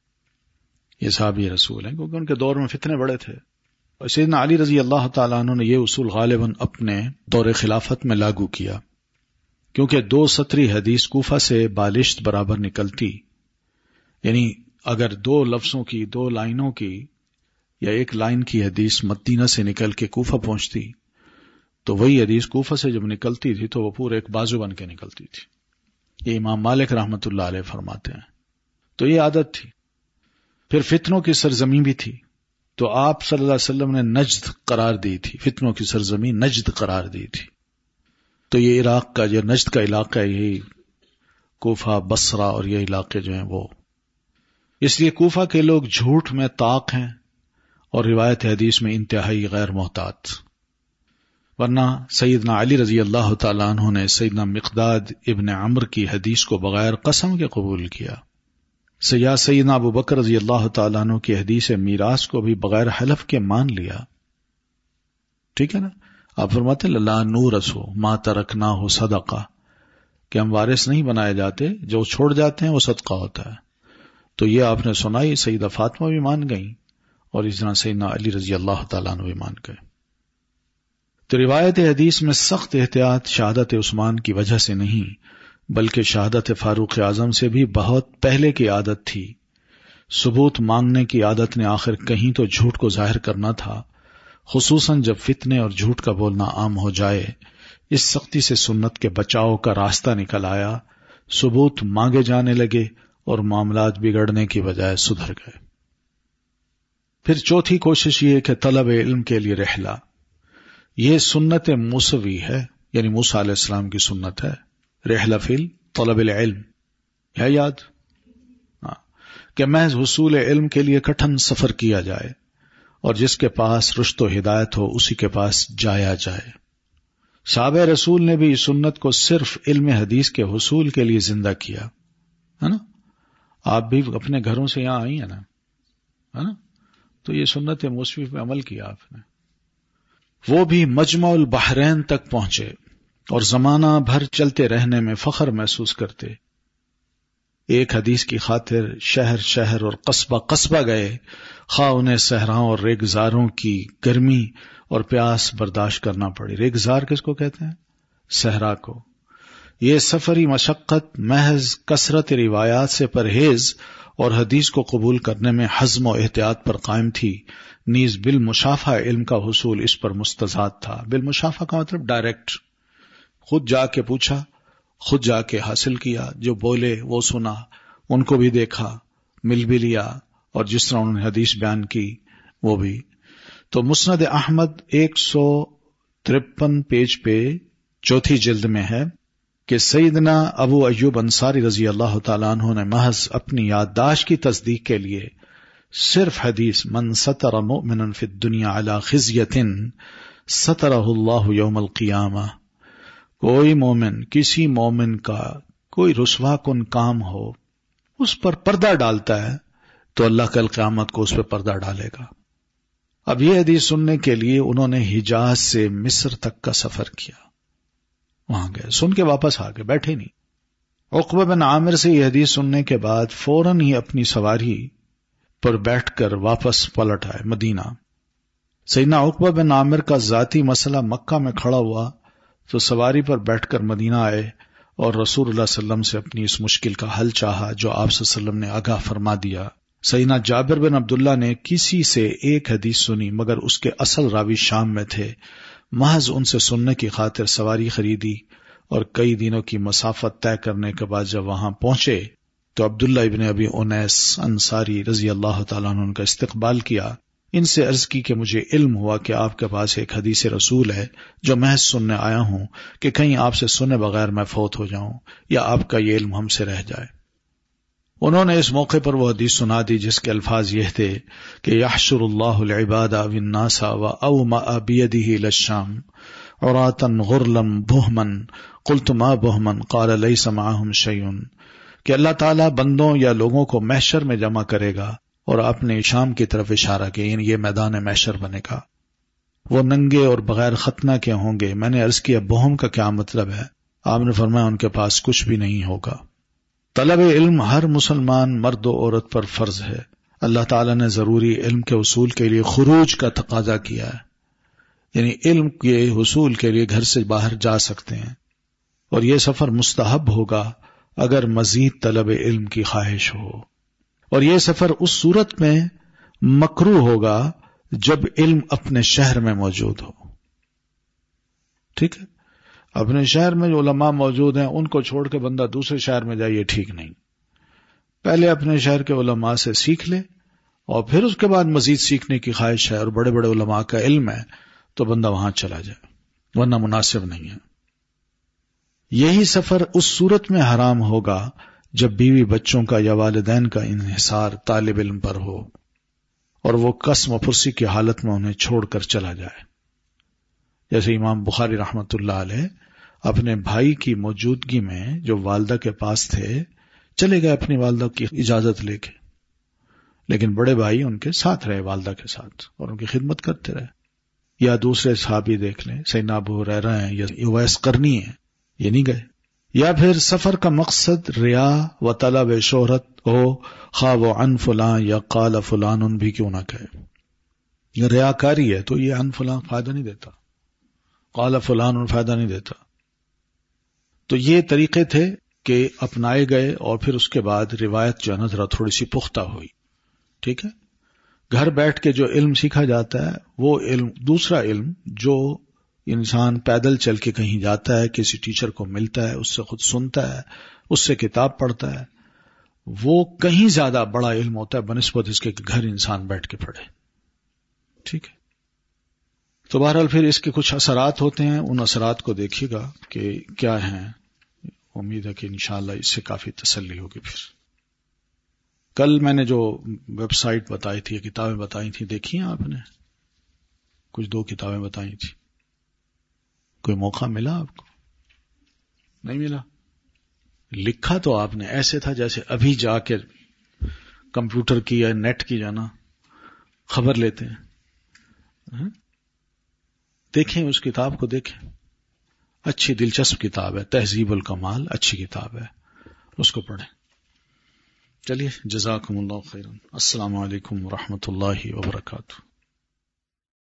یہ صحابی رسول ہیں کیونکہ ان کے دور میں فتنے بڑے تھے، اور سیدنا علی رضی اللہ تعالیٰ عنہ نے یہ اصول غالباً اپنے دور خلافت میں لاگو کیا، کیونکہ دو سطری حدیث کوفہ سے بالشت برابر نکلتی، یعنی اگر دو لفظوں کی، دو لائنوں کی یا ایک لائن کی حدیث مدینہ سے نکل کے کوفہ پہنچتی تو وہی حدیث کوفہ سے جب نکلتی تھی تو وہ پورے ایک بازو بن کے نکلتی تھی۔ یہ امام مالک رحمت اللہ علیہ فرماتے ہیں۔ تو یہ عادت تھی۔ پھر فتنوں کی سرزمین بھی تھی، تو آپ صلی اللہ علیہ وسلم نے نجد قرار دی تھی، فتنوں کی سرزمین نجد قرار دی تھی۔ تو یہ عراق کا جو نجد کا علاقہ ہے، یہی کوفہ، بصرہ اور یہ علاقے جو ہیں وہ، اس لیے کوفہ کے لوگ جھوٹ میں طاق ہیں اور روایت حدیث میں انتہائی غیر محتاط۔ ورنہ سیدنا علی رضی اللہ تعالیٰ عنہ نے سیدنا مقداد ابن عمرو کی حدیث کو بغیر قسم کے قبول کیا، سیا سیدنا ابو بکر رضی اللہ تعالیٰ عنہ کی حدیث میراث کو بھی بغیر حلف کے مان لیا۔ ٹھیک ہے نا؟ آپ فرماتے ہیں لا نورث ما ترکنا ہو صدقہ، کہ ہم وارث نہیں بنائے جاتے، جو چھوڑ جاتے ہیں وہ صدقہ ہوتا ہے۔ تو یہ آپ نے سنائی، سیدہ فاطمہ بھی مان گئیں اور اس طرح سیدنا علی رضی اللہ تعالیٰ عنہ بھی مان گئے۔ تو روایت حدیث میں سخت احتیاط شہادت عثمان کی وجہ سے نہیں بلکہ شہادت فاروق اعظم سے بھی بہت پہلے کی عادت تھی۔ ثبوت مانگنے کی عادت نے آخر کہیں تو جھوٹ کو ظاہر کرنا تھا، خصوصاً جب فتنے اور جھوٹ کا بولنا عام ہو جائے۔ اس سختی سے سنت کے بچاؤ کا راستہ نکل آیا، ثبوت مانگے جانے لگے اور معاملات بگڑنے کی بجائے سدھر گئے۔ پھر چوتھی کوشش یہ کہ طلب علم کے لیے رحلہ، یہ سنت موسوی ہے، یعنی موسیٰ علیہ السلام کی سنت ہے، رحلہ فی طلب العلم ہے یاد، ہاں، کہ محض حصول علم کے لیے کٹھن سفر کیا جائے اور جس کے پاس رشد و ہدایت ہو اسی کے پاس جایا جائے۔ صحابہ رسول نے بھی اس سنت کو صرف علم حدیث کے حصول کے لیے زندہ کیا ہے نا۔ آپ بھی اپنے گھروں سے یہاں آئی ہیں نا، ہے نا، تو یہ سنت موسوی پہ عمل کیا آپ نے۔ وہ بھی مجمع البحرین تک پہنچے اور زمانہ بھر چلتے رہنے میں فخر محسوس کرتے۔ ایک حدیث کی خاطر شہر شہر اور قصبہ قصبہ گئے، خواہ انہیں صحراؤں اور ریگزاروں کی گرمی اور پیاس برداشت کرنا پڑی۔ ریگزار کس کو کہتے ہیں؟ صحرا کو۔ یہ سفری مشقت محض کثرت روایات سے پرہیز اور حدیث کو قبول کرنے میں حزم و احتیاط پر قائم تھی، نیز بالمشافہ علم کا حصول اس پر مستضاد تھا۔ بالمشافہ کا مطلب ڈائریکٹ، خود جا کے پوچھا، خود جا کے حاصل کیا، جو بولے وہ سنا، ان کو بھی دیکھا، مل بھی لیا، اور جس طرح انہوں نے حدیث بیان کی وہ بھی۔ تو مسند احمد ایک سو ترپن پیج پہ چوتھی جلد میں ہے کہ سیدنا ابو ایوب انصاری رضی اللہ تعالیٰ عنہ نے محض اپنی یادداشت کی تصدیق کے لیے صرف حدیث من ستر مؤمنا فی الدنیا علی خزیۃ سترہ اللہ یوم القیامہ، کوئی مومن کسی مومن کا کوئی رسوا کن کام ہو اس پر پردہ ڈالتا ہے تو اللہ کل قیامت کو اس پہ پردہ ڈالے گا۔ اب یہ حدیث سننے کے لیے انہوں نے حجاز سے مصر تک کا سفر کیا، وہاں گئے، سن کے واپس آ گئے، بیٹھے نہیں۔ عقبہ بن عامر سے یہ حدیث سننے کے بعد فوراً ہی اپنی سواری پر بیٹھ کر واپس پلٹ آئے مدینہ۔ سیدنا عقبہ بن عامر کا ذاتی مسئلہ مکہ میں کھڑا ہوا تو سواری پر بیٹھ کر مدینہ آئے اور رسول اللہ صلی اللہ علیہ وسلم سے اپنی اس مشکل کا حل چاہا جو آپ صلی اللہ علیہ وسلم نے آگاہ فرما دیا۔ سیدنا جابر بن عبداللہ نے کسی سے ایک حدیث سنی مگر اس کے اصل راوی شام میں تھے، محض ان سے سننے کی خاطر سواری خریدی اور کئی دنوں کی مسافت طے کرنے کے بعد جب وہاں پہنچے تو عبداللہ ابن ابی انیس انصاری رضی اللہ تعالیٰ عنہ کا استقبال کیا۔ ان سے عرض کی کہ مجھے علم ہوا کہ آپ کے پاس ایک حدیث رسول ہے جو محض سننے آیا ہوں کہ کہیں آپ سے سنے بغیر میں فوت ہو جاؤں یا آپ کا یہ علم ہم سے رہ جائے۔ انہوں نے اس موقع پر وہ حدیث سنا دی جس کے الفاظ یہ تھے کہ یحشر اللہ العباد والناس واومأ بیدہ الى الشام عراتا غرلا بہما قلت ما بہما قال لیس معهم شیء، کہ اللہ تعالیٰ بندوں یا لوگوں کو محشر میں جمع کرے گا اور اپنے شام کی طرف اشارہ کیا، یعنی یہ میدان محشر بنے گا، وہ ننگے اور بغیر ختنہ کے ہوں گے۔ میں نے عرض کیا بہم کا کیا مطلب ہے؟ آپ نے فرمایا ان کے پاس کچھ بھی نہیں ہوگا۔ طلب علم ہر مسلمان مرد و عورت پر فرض ہے۔ اللہ تعالیٰ نے ضروری علم کے حصول کے لیے خروج کا تقاضا کیا ہے، یعنی علم کے حصول کے لیے گھر سے باہر جا سکتے ہیں، اور یہ سفر مستحب ہوگا اگر مزید طلب علم کی خواہش ہو، اور یہ سفر اس صورت میں مکروہ ہوگا جب علم اپنے شہر میں موجود ہو۔ ٹھیک ہے، اپنے شہر میں جو علماء موجود ہیں ان کو چھوڑ کے بندہ دوسرے شہر میں جائے، یہ ٹھیک نہیں۔ پہلے اپنے شہر کے علماء سے سیکھ لے اور پھر اس کے بعد مزید سیکھنے کی خواہش ہے اور بڑے بڑے علماء کا علم ہے تو بندہ وہاں چلا جائے، ورنہ مناسب نہیں ہے۔ یہی سفر اس صورت میں حرام ہوگا جب بیوی بچوں کا یا والدین کا انحصار طالب علم پر ہو اور وہ قسم و پرسی کی حالت میں انہیں چھوڑ کر چلا جائے، جیسے امام بخاری رحمۃ اللہ علیہ اپنے بھائی کی موجودگی میں جو والدہ کے پاس تھے چلے گئے اپنی والدہ کی اجازت لے کے، لیکن بڑے بھائی ان کے ساتھ رہے والدہ کے ساتھ اور ان کی خدمت کرتے رہے۔ یا دوسرے صحابی دیکھ لیں، سیدنا ابو ہریرہ ہیں یا اویس قرنی ہیں، یہ نہیں گئے۔ یا پھر سفر کا مقصد ریا و طلب شہرت ہو، خواہ وہ عن فلاں یا قال فلان بھی کیوں نہ کہے۔ یہ ریاکاری ہے تو یہ عن فلاں فائدہ نہیں دیتا، قال فلان فائدہ نہیں دیتا۔ تو یہ طریقے تھے کہ اپنائے گئے اور پھر اس کے بعد روایت جو ہے نا ذرا تھوڑی سی پختہ ہوئی۔ ٹھیک ہے، گھر بیٹھ کے جو علم سیکھا جاتا ہے وہ علم، دوسرا علم جو انسان پیدل چل کے کہیں جاتا ہے، کسی ٹیچر کو ملتا ہے، اس سے خود سنتا ہے، اس سے کتاب پڑھتا ہے، وہ کہیں زیادہ بڑا علم ہوتا ہے بنسبت اس کے کہ گھر انسان بیٹھ کے پڑھے۔ ٹھیک ہے، تو بہرحال پھر اس کے کچھ اثرات ہوتے ہیں، ان اثرات کو دیکھیے گا کہ کیا ہیں۔ امید ہے کہ انشاءاللہ اس سے کافی تسلی ہوگی۔ پھر کل میں نے جو ویب سائٹ بتائی تھی، کتابیں بتائی تھیں، دیکھی ہیں آپ نے؟ کچھ دو کتابیں بتائی تھی، کوئی موقع ملا آپ کو؟ نہیں ملا؟ لکھا تو آپ نے ایسے تھا جیسے ابھی جا کے کمپیوٹر کی یا نیٹ کی جانا خبر لیتے ہیں۔ دیکھیں اس کتاب کو، دیکھیں، اچھی دلچسپ کتاب ہے، تہذیب الکمال، اچھی کتاب ہے، اس کو پڑھیں۔ چلیے، جزاکم اللہ خیرا، السلام علیکم ورحمۃ اللہ وبرکاتہ۔